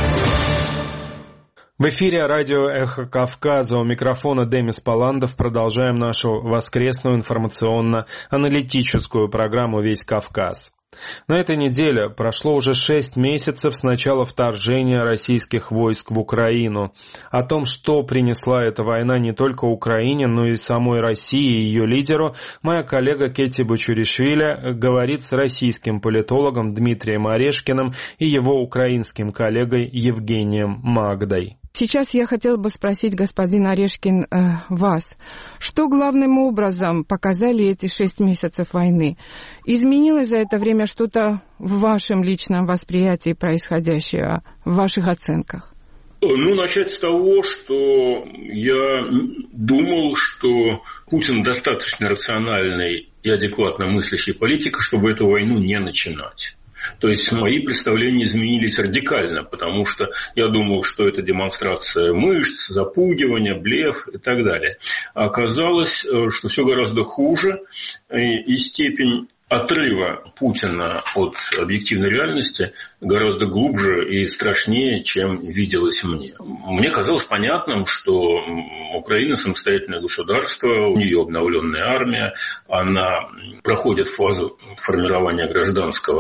Speaker 1: В эфире радио «Эхо Кавказа», у микрофона Демис Паландов. Продолжаем нашу воскресную информационно-аналитическую программу «Весь Кавказ». На этой неделе прошло уже 6 месяцев с начала вторжения российских войск в Украину. О том, что принесла эта война не только Украине, но и самой России и ее лидеру, моя коллега Кетти Бочуришвили говорит с российским политологом Дмитрием Орешкиным и его украинским коллегой Евгением Магдой.
Speaker 8: Сейчас я хотела бы спросить, господин Орешкин, вас, что главным образом показали эти 6 месяцев войны? Изменилось за это время что-то в вашем личном восприятии происходящего, в ваших оценках?
Speaker 9: Начать с того, что я думал, что Путин достаточно рациональный и адекватно мыслящий политик, чтобы эту войну не начинать. То есть мои представления изменились радикально, потому что я думал, что это демонстрация мышц, запугивание, блеф и так далее. А оказалось, что все гораздо хуже, и степень отрыва Путина от объективной реальности гораздо глубже и страшнее, чем виделось мне. Мне казалось понятным, что Украина самостоятельное государство, у нее обновленная армия, она проходит фазу формирования гражданского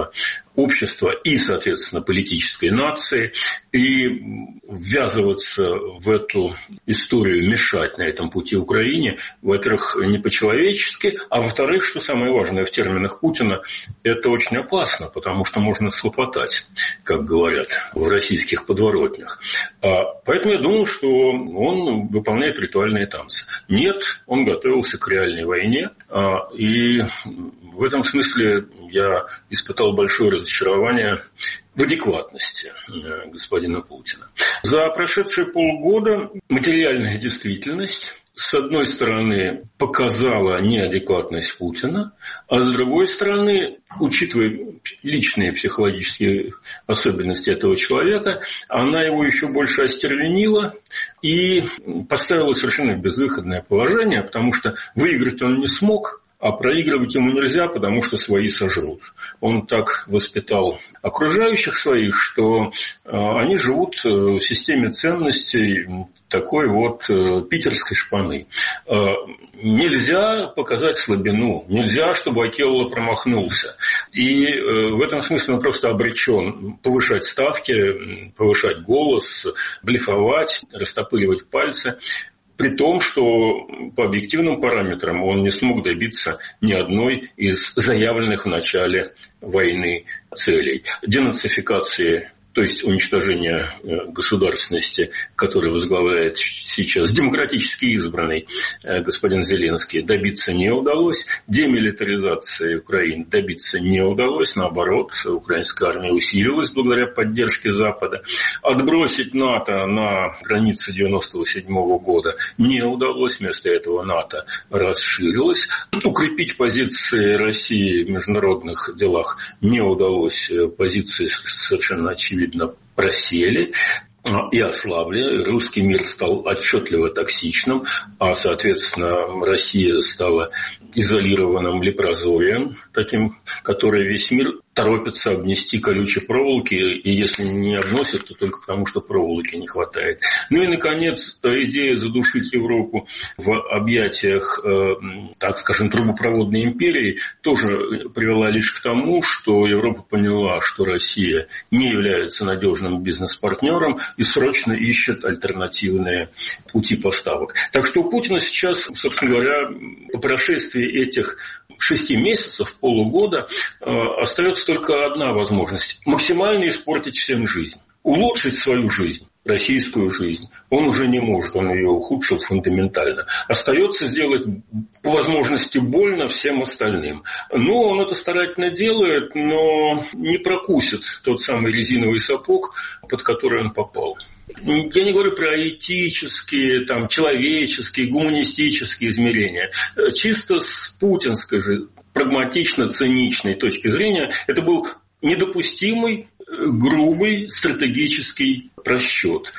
Speaker 9: общества и, соответственно, политической нации. И ввязываться в эту историю, мешать на этом пути Украине, во-первых, не по-человечески, а во-вторых, что самое важное в терминах Путина, это очень опасно, потому что можно схлопотать, как говорят в российских подворотнях. Поэтому я думал, что он выполняет ритуальные танцы. Нет, он готовился к реальной войне, и в этом смысле я испытал большое разочарование в адекватности господина Путина. За прошедшие полгода материальная действительность, с одной стороны, показала неадекватность Путина, а с другой стороны, учитывая личные психологические особенности этого человека, она его еще больше остервенила и поставила совершенно в безвыходное положение, потому что выиграть он не смог, а проигрывать ему нельзя, потому что свои сожрут. Он так воспитал окружающих своих, что они живут в системе ценностей такой вот питерской шпаны. Нельзя показать слабину, нельзя, чтобы Акелло промахнулся. И в этом смысле он просто обречен повышать ставки, повышать голос, блефовать, растопыривать пальцы. При том, что по объективным параметрам он не смог добиться ни одной из заявленных в начале войны целей. Денацификации, то есть уничтожения государственности, которую возглавляет сейчас демократически избранный господин Зеленский, добиться не удалось. Демилитаризации Украины добиться не удалось. Наоборот, украинская армия усилилась благодаря поддержке Запада. Отбросить НАТО на границы 1997 года не удалось. Вместо этого НАТО расширилось. Укрепить позиции России в международных делах не удалось. Позиции совершенно очевидно просели и ослабли. Русский мир стал отчетливо токсичным, а, соответственно, Россия стала изолированным лепрозорием, таким, который весь мир торопится обнести колючей проволоки, и если не обносят, то только потому, что проволоки не хватает. Ну и, наконец, идея задушить Европу в объятиях, так скажем, трубопроводной империи тоже привела лишь к тому, что Европа поняла, что Россия не является надежным бизнес-партнером и срочно ищет альтернативные пути поставок. Так что у Путина сейчас, собственно говоря, по прошествии этих 6 месяцев, полугода, остается только одна возможность – максимально испортить всем жизнь. Улучшить свою жизнь, российскую жизнь, он уже не может, он ее ухудшил фундаментально. Остается сделать по возможности больно всем остальным. Но он это старательно делает, но не прокусит тот самый резиновый сапог, под который он попал. Я не говорю про этические, там, человеческие, гуманистические измерения. Чисто с путинской же прагматично-циничной точки зрения это был недопустимый, грубый стратегический просчет,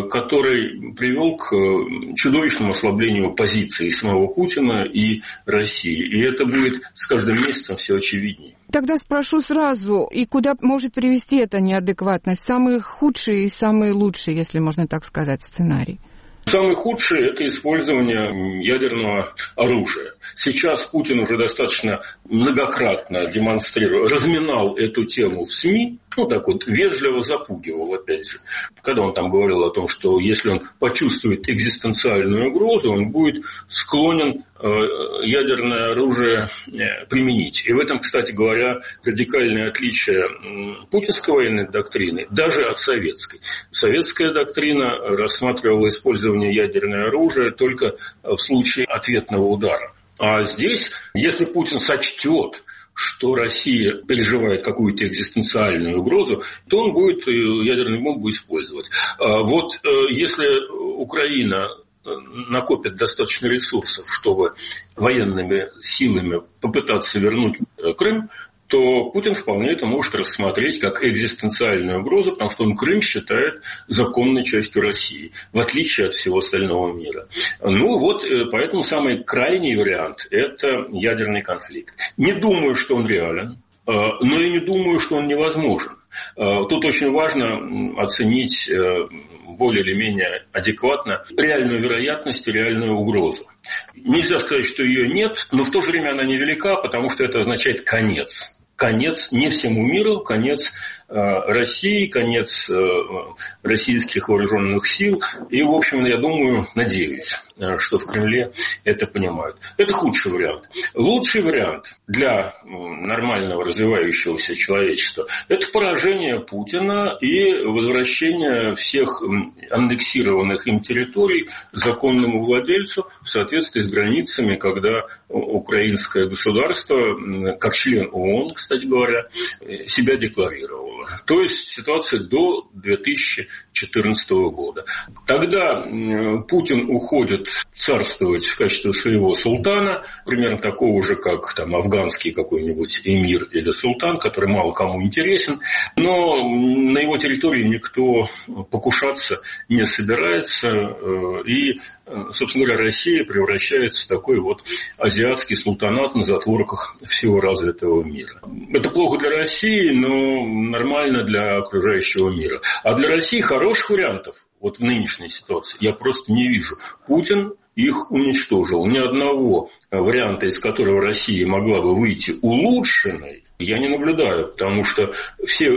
Speaker 9: который привел к чудовищному ослаблению позиции самого Путина и России. И это будет с каждым месяцем все очевиднее.
Speaker 8: Тогда спрошу сразу, и куда может привести эта неадекватность? Самый худший и самый лучший, если можно так сказать, сценарий?
Speaker 9: Самый худший – это использование ядерного оружия. Сейчас Путин уже достаточно многократно демонстрировал, разминал эту тему в СМИ, так вот, вежливо запугивал, опять же. Когда он там говорил о том, что если он почувствует экзистенциальную угрозу, он будет склонен ядерное оружие применить. И в этом, кстати говоря, радикальное отличие путинской военной доктрины даже от советской. Советская доктрина рассматривала использование ядерного оружия только в случае ответного удара. А здесь, если Путин сочтет, что Россия переживает какую-то экзистенциальную угрозу, то он будет ядерную бомбу использовать. Вот если Украина накопит достаточно ресурсов, чтобы военными силами попытаться вернуть Крым, то Путин вполне это может рассмотреть как экзистенциальную угрозу, потому что он Крым считает законной частью России, в отличие от всего остального мира. Ну вот, поэтому самый крайний вариант – это ядерный конфликт. Не думаю, что он реален, но и не думаю, что он невозможен. Тут очень важно оценить более или менее адекватно реальную вероятность и реальную угрозу. Нельзя сказать, что ее нет, но в то же время она невелика, потому что это означает конец. конец не всему миру, конец России, конец российских вооруженных сил. И, в общем, я думаю, надеюсь, что в Кремле это понимают. Это худший вариант. Лучший вариант для нормального развивающегося человечества – это поражение Путина и возвращение всех аннексированных им территорий законному владельцу в соответствии с границами, когда украинское государство, как член ООН, кстати говоря, себя декларировало. То есть ситуация до 2014 года. Тогда Путин уходит царствовать в качестве своего султана, примерно такого же, как там афганский какой-нибудь эмир или султан, который мало кому интересен, но на его территории никто покушаться не собирается, и, собственно говоря, Россия превращается в такой вот азиатский султанат на затворках всего развитого мира. Это плохо для России, но нормально для окружающего мира. А для России хороших вариантов вот в нынешней ситуации я просто не вижу. Путин их уничтожил. Ни одного варианта, из которого Россия могла бы выйти улучшенной, я не наблюдаю, потому что все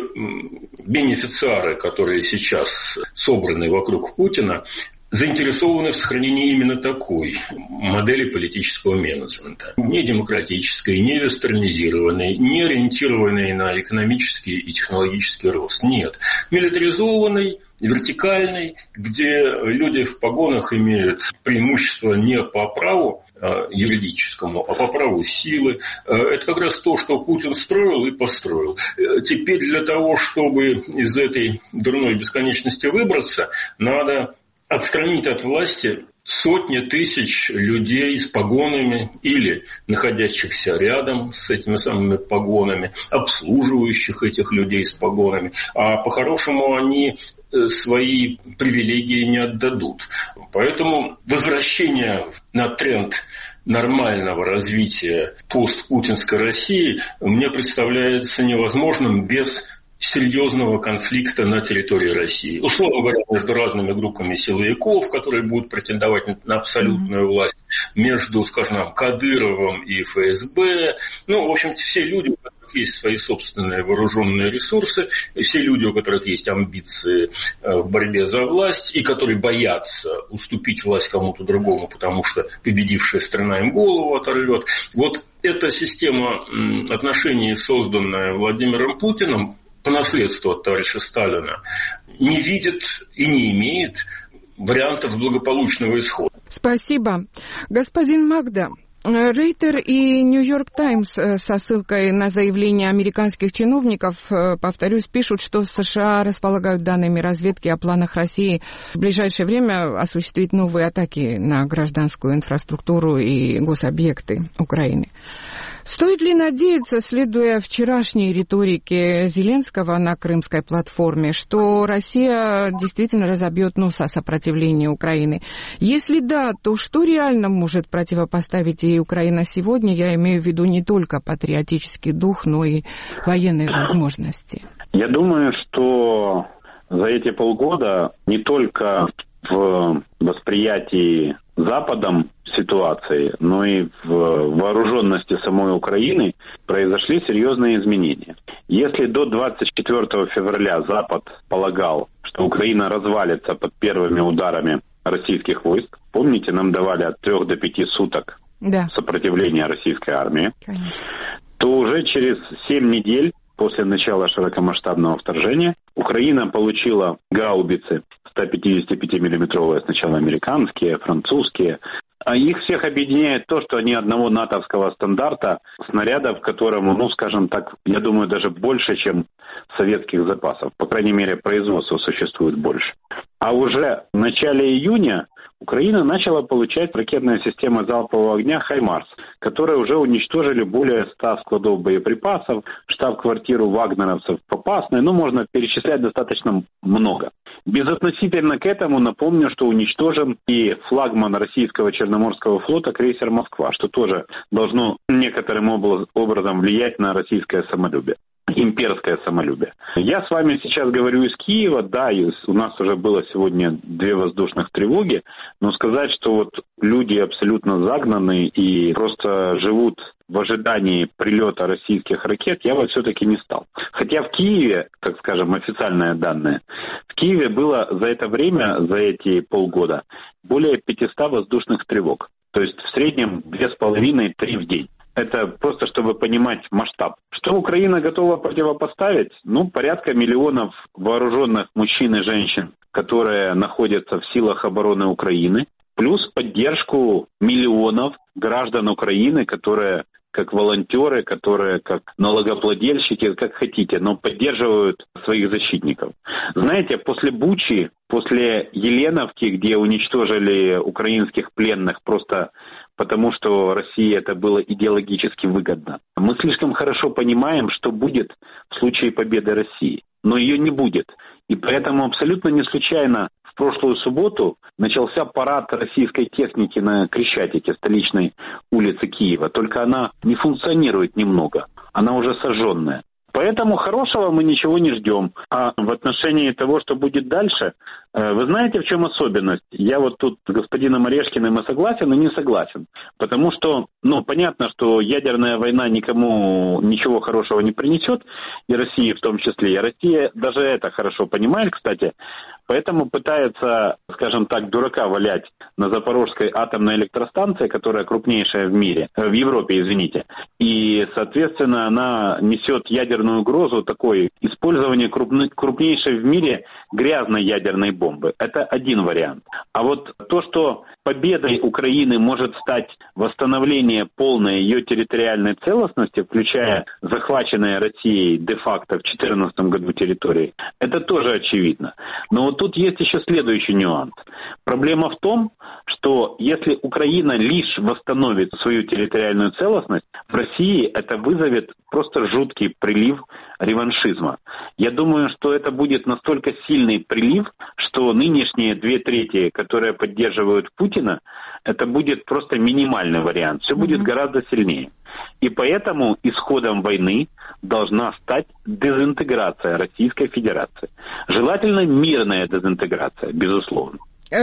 Speaker 9: бенефициары, которые сейчас собраны вокруг Путина, заинтересованы в сохранении именно такой модели политического менеджмента. Не демократической, не вестернизированной, не ориентированной на экономический и технологический рост. Нет. Милитаризованной, вертикальной, где люди в погонах имеют преимущество не по праву юридическому, а по праву силы. Это как раз то, что Путин строил и построил. Теперь для того, чтобы из этой дурной бесконечности выбраться, надо отстранить от власти сотни тысяч людей с погонами или находящихся рядом с этими самыми погонами, обслуживающих этих людей с погонами. А по-хорошему они свои привилегии не отдадут. Поэтому возвращение на тренд нормального развития постпутинской России мне представляется невозможным без серьезного конфликта на территории России. Условно говоря, между разными группами силовиков, которые будут претендовать на абсолютную власть, между, скажем, Кадыровым и ФСБ. Ну, в общем-то, все люди, у которых есть свои собственные вооруженные ресурсы, и все люди, у которых есть амбиции в борьбе за власть, и которые боятся уступить власть кому-то другому, потому что победившая страна им голову оторвет. Вот эта система отношений, созданная Владимиром Путиным, по наследству от товарища Сталина, не видит и не имеет вариантов благополучного исхода.
Speaker 8: Спасибо. Господин Магда, Рейтер и Нью-Йорк Таймс со ссылкой на заявления американских чиновников, повторюсь, пишут, что США располагают данными разведки о планах России в ближайшее время осуществить новые атаки на гражданскую инфраструктуру и гособъекты Украины. Стоит ли надеяться, следуя вчерашней риторике Зеленского на Крымской платформе, что Россия действительно разобьет нос о сопротивлении Украины? Если да, то что реально может противопоставить ей Украина сегодня? Я имею в виду не только патриотический дух, но и военные возможности.
Speaker 10: Я думаю, что за эти полгода не только в восприятии Западом ситуации, но и в вооруженности самой Украины произошли серьезные изменения. Если до 24 февраля Запад полагал, что Украина развалится под первыми ударами российских войск, помните, нам давали от 3 до 5 суток сопротивления российской армии, то уже через 7 недель после начала широкомасштабного вторжения Украина получила гаубицы 155-миллиметровые, сначала американские, французские. А их всех объединяет то, что они одного натовского стандарта, снарядов, которому, ну, скажем так, я думаю, даже больше, чем советских запасов. По крайней мере, производство существует больше. А уже в начале июня Украина начала получать ракетные системы залпового огня «Хаймарс», которые уже уничтожили более 100 складов боеприпасов, штаб-квартиру вагнеровцев в Попасной, можно перечислять достаточно много. Безотносительно к этому напомню, что уничтожен и флагман российского Черноморского флота крейсер «Москва», что тоже должно некоторым образом влиять на российское самолюбие. Имперское самолюбие. Я с вами сейчас говорю из Киева, да, у нас уже было сегодня 2 воздушных тревоги, но сказать, что вот люди абсолютно загнаны и просто живут в ожидании прилета российских ракет, я бы все-таки не стал. Хотя в Киеве, так скажем, официальные данные, в Киеве было за это время, за эти полгода, более 500 воздушных тревог. То есть в среднем 2,5-3 в день. Это просто, чтобы понимать масштаб. Что Украина готова противопоставить? Порядка миллионов вооруженных мужчин и женщин, которые находятся в силах обороны Украины, плюс поддержку миллионов граждан Украины, которые как волонтеры, которые как налогоплательщики, как хотите, но поддерживают своих защитников. Знаете, после Бучи, после Еленовки, где уничтожили украинских пленных просто потому, что России это было идеологически выгодно, мы слишком хорошо понимаем, что будет в случае победы России. Но ее не будет. И поэтому абсолютно не случайно в прошлую субботу начался парад российской техники на Крещатике, столичной улице Киева. Только она не функционирует немного. Она уже сожженная. Поэтому хорошего мы ничего не ждем. А в отношении того, что будет дальше, вы знаете, в чем особенность? Я вот тут с господином Орешкиным и согласен, и не согласен. Потому что, понятно, что ядерная война никому ничего хорошего не принесет, и России в том числе. И Россия даже это хорошо понимает, кстати. Поэтому пытается, скажем так, дурака валять на Запорожской атомной электростанции, которая крупнейшая в мире, в Европе, извините. И, соответственно, она несет ядерную угрозу, такое использование крупнейшей в мире грязной ядерной бомбы. Это один вариант. А вот то, что победой Украины может стать восстановление полной ее территориальной целостности, включая захваченные Россией де-факто в 2014 году территории, это тоже очевидно. Но вот тут есть еще следующий нюанс. Проблема в том, что если Украина лишь восстановит свою территориальную целостность, в России это вызовет просто жуткий прилив реваншизма. Я думаю, что это будет настолько сильный прилив, что нынешние 2/3, которые поддерживают Путина, это будет просто минимальный вариант. Все будет гораздо сильнее. И поэтому исходом войны должна стать дезинтеграция Российской Федерации. Желательно мирная дезинтеграция, безусловно.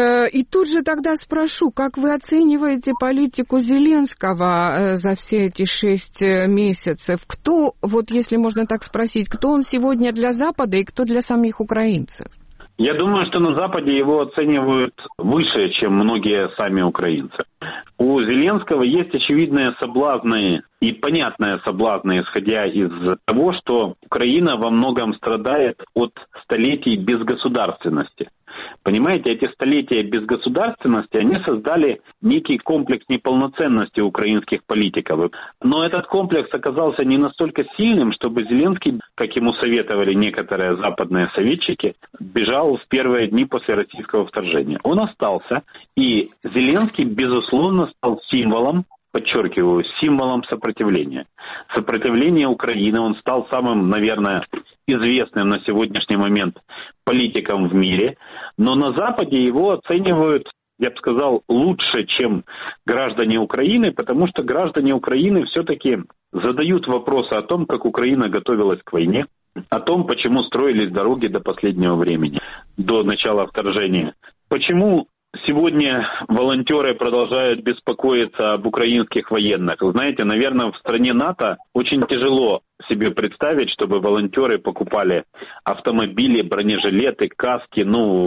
Speaker 8: И тут же тогда спрошу, как вы оцениваете политику Зеленского за все эти 6 месяцев? Кто, вот если можно так спросить, кто он сегодня для Запада и кто для самих украинцев?
Speaker 10: Я думаю, что на Западе его оценивают выше, чем многие сами украинцы. У Зеленского есть очевидные соблазны и понятные соблазны, исходя из того, что Украина во многом страдает от столетий безгосударственности. Понимаете, эти столетия безгосударственности, они создали некий комплекс неполноценности украинских политиков. Но этот комплекс оказался не настолько сильным, чтобы Зеленский, как ему советовали некоторые западные советчики, бежал в первые дни после российского вторжения. Он остался, и Зеленский, безусловно, стал символом, подчеркиваю, символом сопротивления. Сопротивление Украины. Он стал самым, наверное, известным на сегодняшний момент политиком в мире. Но на Западе его оценивают, я бы сказал, лучше, чем граждане Украины, потому что граждане Украины все-таки задают вопросы о том, как Украина готовилась к войне, о том, почему строились дороги до последнего времени, до начала вторжения. Почему сегодня волонтеры продолжают беспокоиться об украинских военных. Знаете, наверное, в стране НАТО очень тяжело себе представить, чтобы волонтеры покупали автомобили, бронежилеты, каски,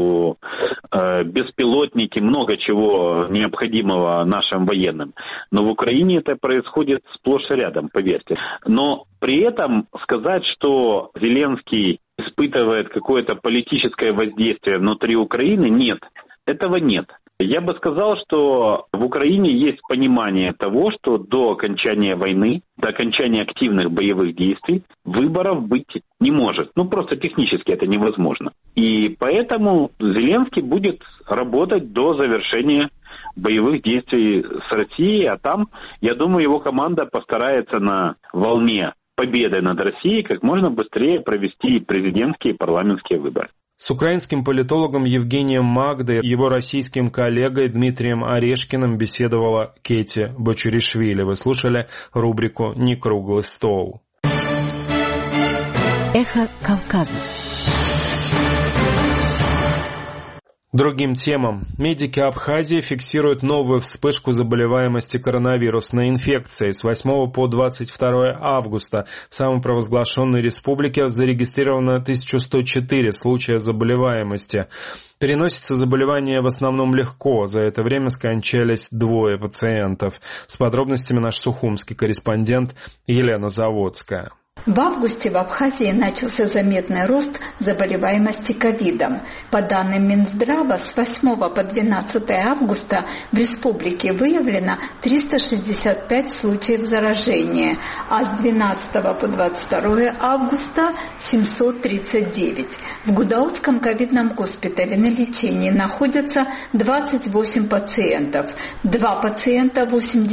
Speaker 10: беспилотники, много чего необходимого нашим военным. Но в Украине это происходит сплошь и рядом, поверьте. Но при этом сказать, что Зеленский испытывает какое-то политическое воздействие внутри Украины, нет. Этого нет. Я бы сказал, что в Украине есть понимание того, что до окончания войны, до окончания активных боевых действий выборов быть не может. Просто технически это невозможно. И поэтому Зеленский будет работать до завершения боевых действий с Россией, а там, я думаю, его команда постарается на волне победы над Россией как можно быстрее провести президентские и парламентские выборы.
Speaker 1: С украинским политологом Евгением Магдой и его российским коллегой Дмитрием Орешкиным беседовала Кети Бочуришвили. Вы слушали рубрику «Не круглый стол».
Speaker 11: Эхо Кавказа.
Speaker 1: Другим темам. Медики Абхазии фиксируют новую вспышку заболеваемости коронавирусной инфекцией. С 8 по 22 августа в самопровозглашенной республике зарегистрировано 1104 случая заболеваемости. Переносится заболевание в основном легко. За это время скончались 2 пациентов. С подробностями наш сухумский корреспондент Елена Заводская.
Speaker 11: В августе в Абхазии начался заметный рост заболеваемости ковидом. По данным Минздрава, с 8 по 12 августа в республике выявлено 365 случаев заражения, а с 12 по 22 августа 739. В Гудаутском ковидном госпитале на лечении находятся 28 пациентов. 2 пациента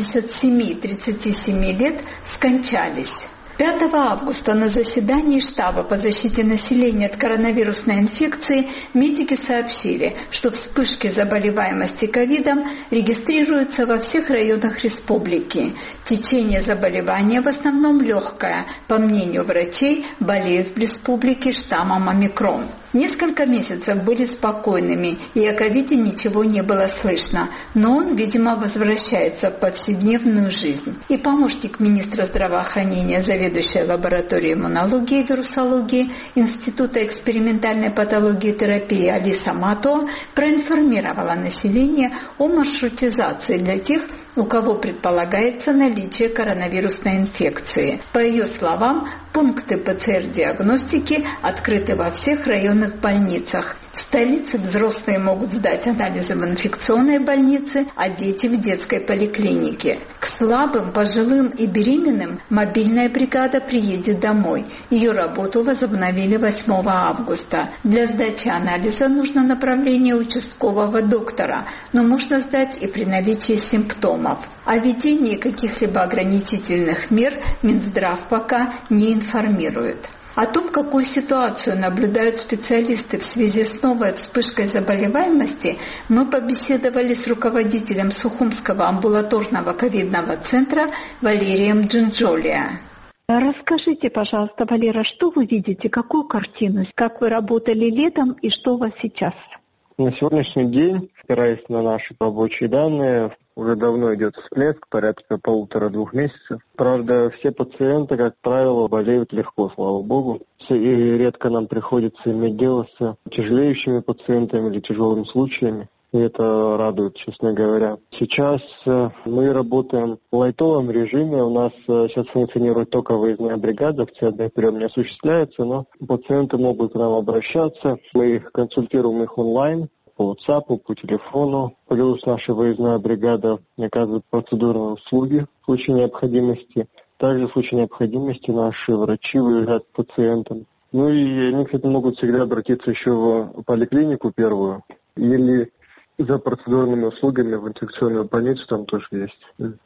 Speaker 11: 87 и 37 лет скончались. 5 августа на заседании штаба по защите населения от коронавирусной инфекции медики сообщили, что вспышки заболеваемости ковидом регистрируются во всех районах республики. Течение заболевания в основном легкое. По мнению врачей, болеют в республике штаммом омикрон. Несколько месяцев были спокойными, и о ковиде ничего не было слышно, но он, видимо, возвращается в повседневную жизнь. И помощник министра здравоохранения, заведующая лабораторией иммунологии и вирусологии Института экспериментальной патологии и терапии Алиса Мато проинформировала население о маршрутизации для тех, у кого предполагается наличие коронавирусной инфекции. По ее словам, пункты ПЦР-диагностики открыты во всех районных больницах. В столице взрослые могут сдать анализы в инфекционной больнице, а дети в детской поликлинике. К слабым, пожилым и беременным мобильная бригада приедет домой. Ее работу возобновили 8 августа. Для сдачи анализа нужно направление участкового доктора, но можно сдать и при наличии симптомов. О введении каких-либо ограничительных мер Минздрав пока не информирует. О том, какую ситуацию наблюдают специалисты в связи с новой вспышкой заболеваемости, мы побеседовали с руководителем Сухумского амбулаторного ковидного центра Валерием Джинджолия.
Speaker 12: Расскажите, пожалуйста, Валера, что вы видите, какую картину, как вы работали летом и что у вас сейчас?
Speaker 13: На сегодняшний день, опираясь на наши рабочие данные, уже давно идет всплеск, порядка 1,5-2 месяцев. Правда, все пациенты, как правило, болеют легко, слава богу. И редко нам приходится иметь дело с тяжелеющими пациентами или тяжелыми случаями. И это радует, честно говоря. Сейчас мы работаем в лайтовом режиме. У нас сейчас функционирует только выездная бригада. Официальный прием не осуществляется, но пациенты могут к нам обращаться. Мы консультируем их онлайн, по WhatsApp, по телефону. Плюс наша выездная бригада оказывает процедурные услуги в случае необходимости. Также в случае необходимости наши врачи выезжают к пациентам. Ну и они, кстати, могут всегда обратиться еще в поликлинику первую или за процедурными услугами в инфекционную больницу. Там тоже есть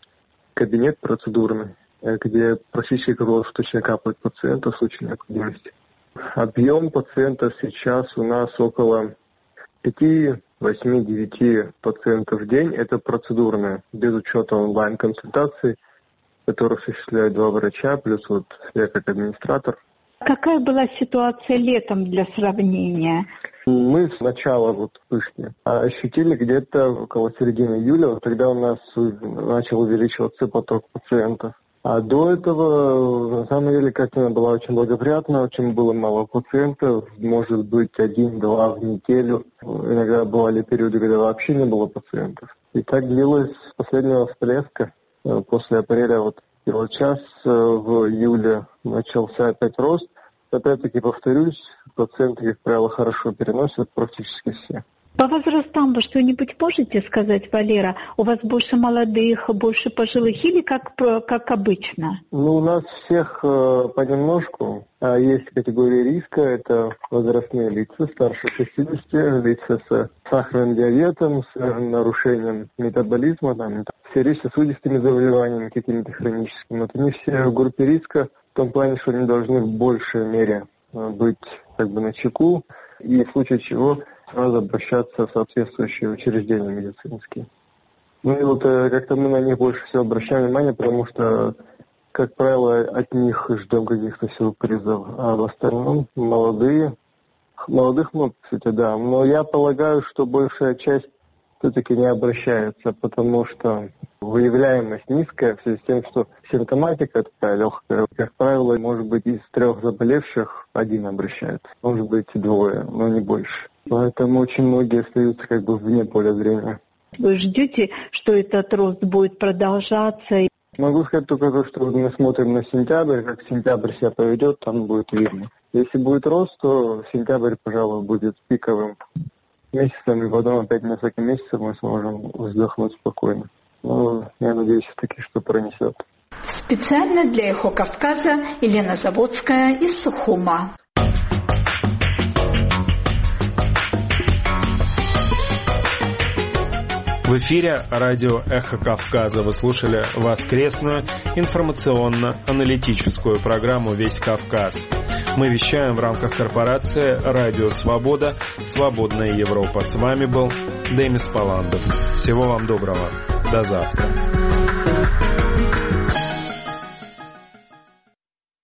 Speaker 13: кабинет процедурный, где практически круглосуточно капает пациента в случае необходимости. Объем пациентов сейчас у нас около 5, 8, 9 пациентов в день. Это процедурные, без учета онлайн-консультаций, которые осуществляют 2 врача, плюс вот я как администратор.
Speaker 12: Какая была ситуация летом для сравнения?
Speaker 13: Мы с начала вспышки ощутили где-то около середины июля, тогда у нас начал увеличиваться поток пациентов. А до этого, на самом деле, картина была очень благоприятная, очень было мало пациентов, может быть, 1-2 в неделю. Иногда бывали периоды, когда вообще не было пациентов. И так длилось с последнего всплеска, после апреля. И вот сейчас, в июле, начался опять рост. Опять-таки, повторюсь, пациенты, как правило, хорошо переносят, практически все.
Speaker 12: По возрастам вы что-нибудь можете сказать, Валера? У вас больше молодых, больше пожилых или как обычно?
Speaker 13: У нас всех понемножку. Есть категории риска, это возрастные лица старше 60, лица с сахарным диабетом, с нарушением метаболизма, все лица с сосудистыми заболеваниями какими-то хроническими. Это не все в группе риска, в том плане, что они должны в большей мере быть начеку, и в случае чего сразу обращаться в соответствующие учреждения медицинские. Как-то мы на них больше всего обращаем внимание, потому что, как правило, от них ждем каких-то сюрпризов. А в остальном молодые, Молодых много, кстати, да. Но я полагаю, что большая часть все-таки не обращается, потому что выявляемость низкая в связи с тем, что симптоматика такая легкая. Как правило, может быть, из 3 заболевших 1 обращается, может быть, 2, но не больше. Поэтому очень многие остаются как бы вне поля зрения.
Speaker 12: Вы ждете, что этот рост будет продолжаться?
Speaker 13: Могу сказать только то, что мы смотрим на сентябрь, как сентябрь себя поведет, там будет видно. Если будет рост, то сентябрь, пожалуй, будет пиковым месяцем, и потом опять несколько месяцев мы сможем вздохнуть спокойно. Но я надеюсь все-таки, что пронесет.
Speaker 11: Специально для «Эхо Кавказа» Елена Заводская из Сухума.
Speaker 1: В эфире радио «Эхо Кавказа». Вы слушали воскресную информационно-аналитическую программу «Весь Кавказ». Мы вещаем в рамках корпорации «Радио Свобода. Свободная Европа». С вами был Демис Паландов. Всего вам доброго. До завтра.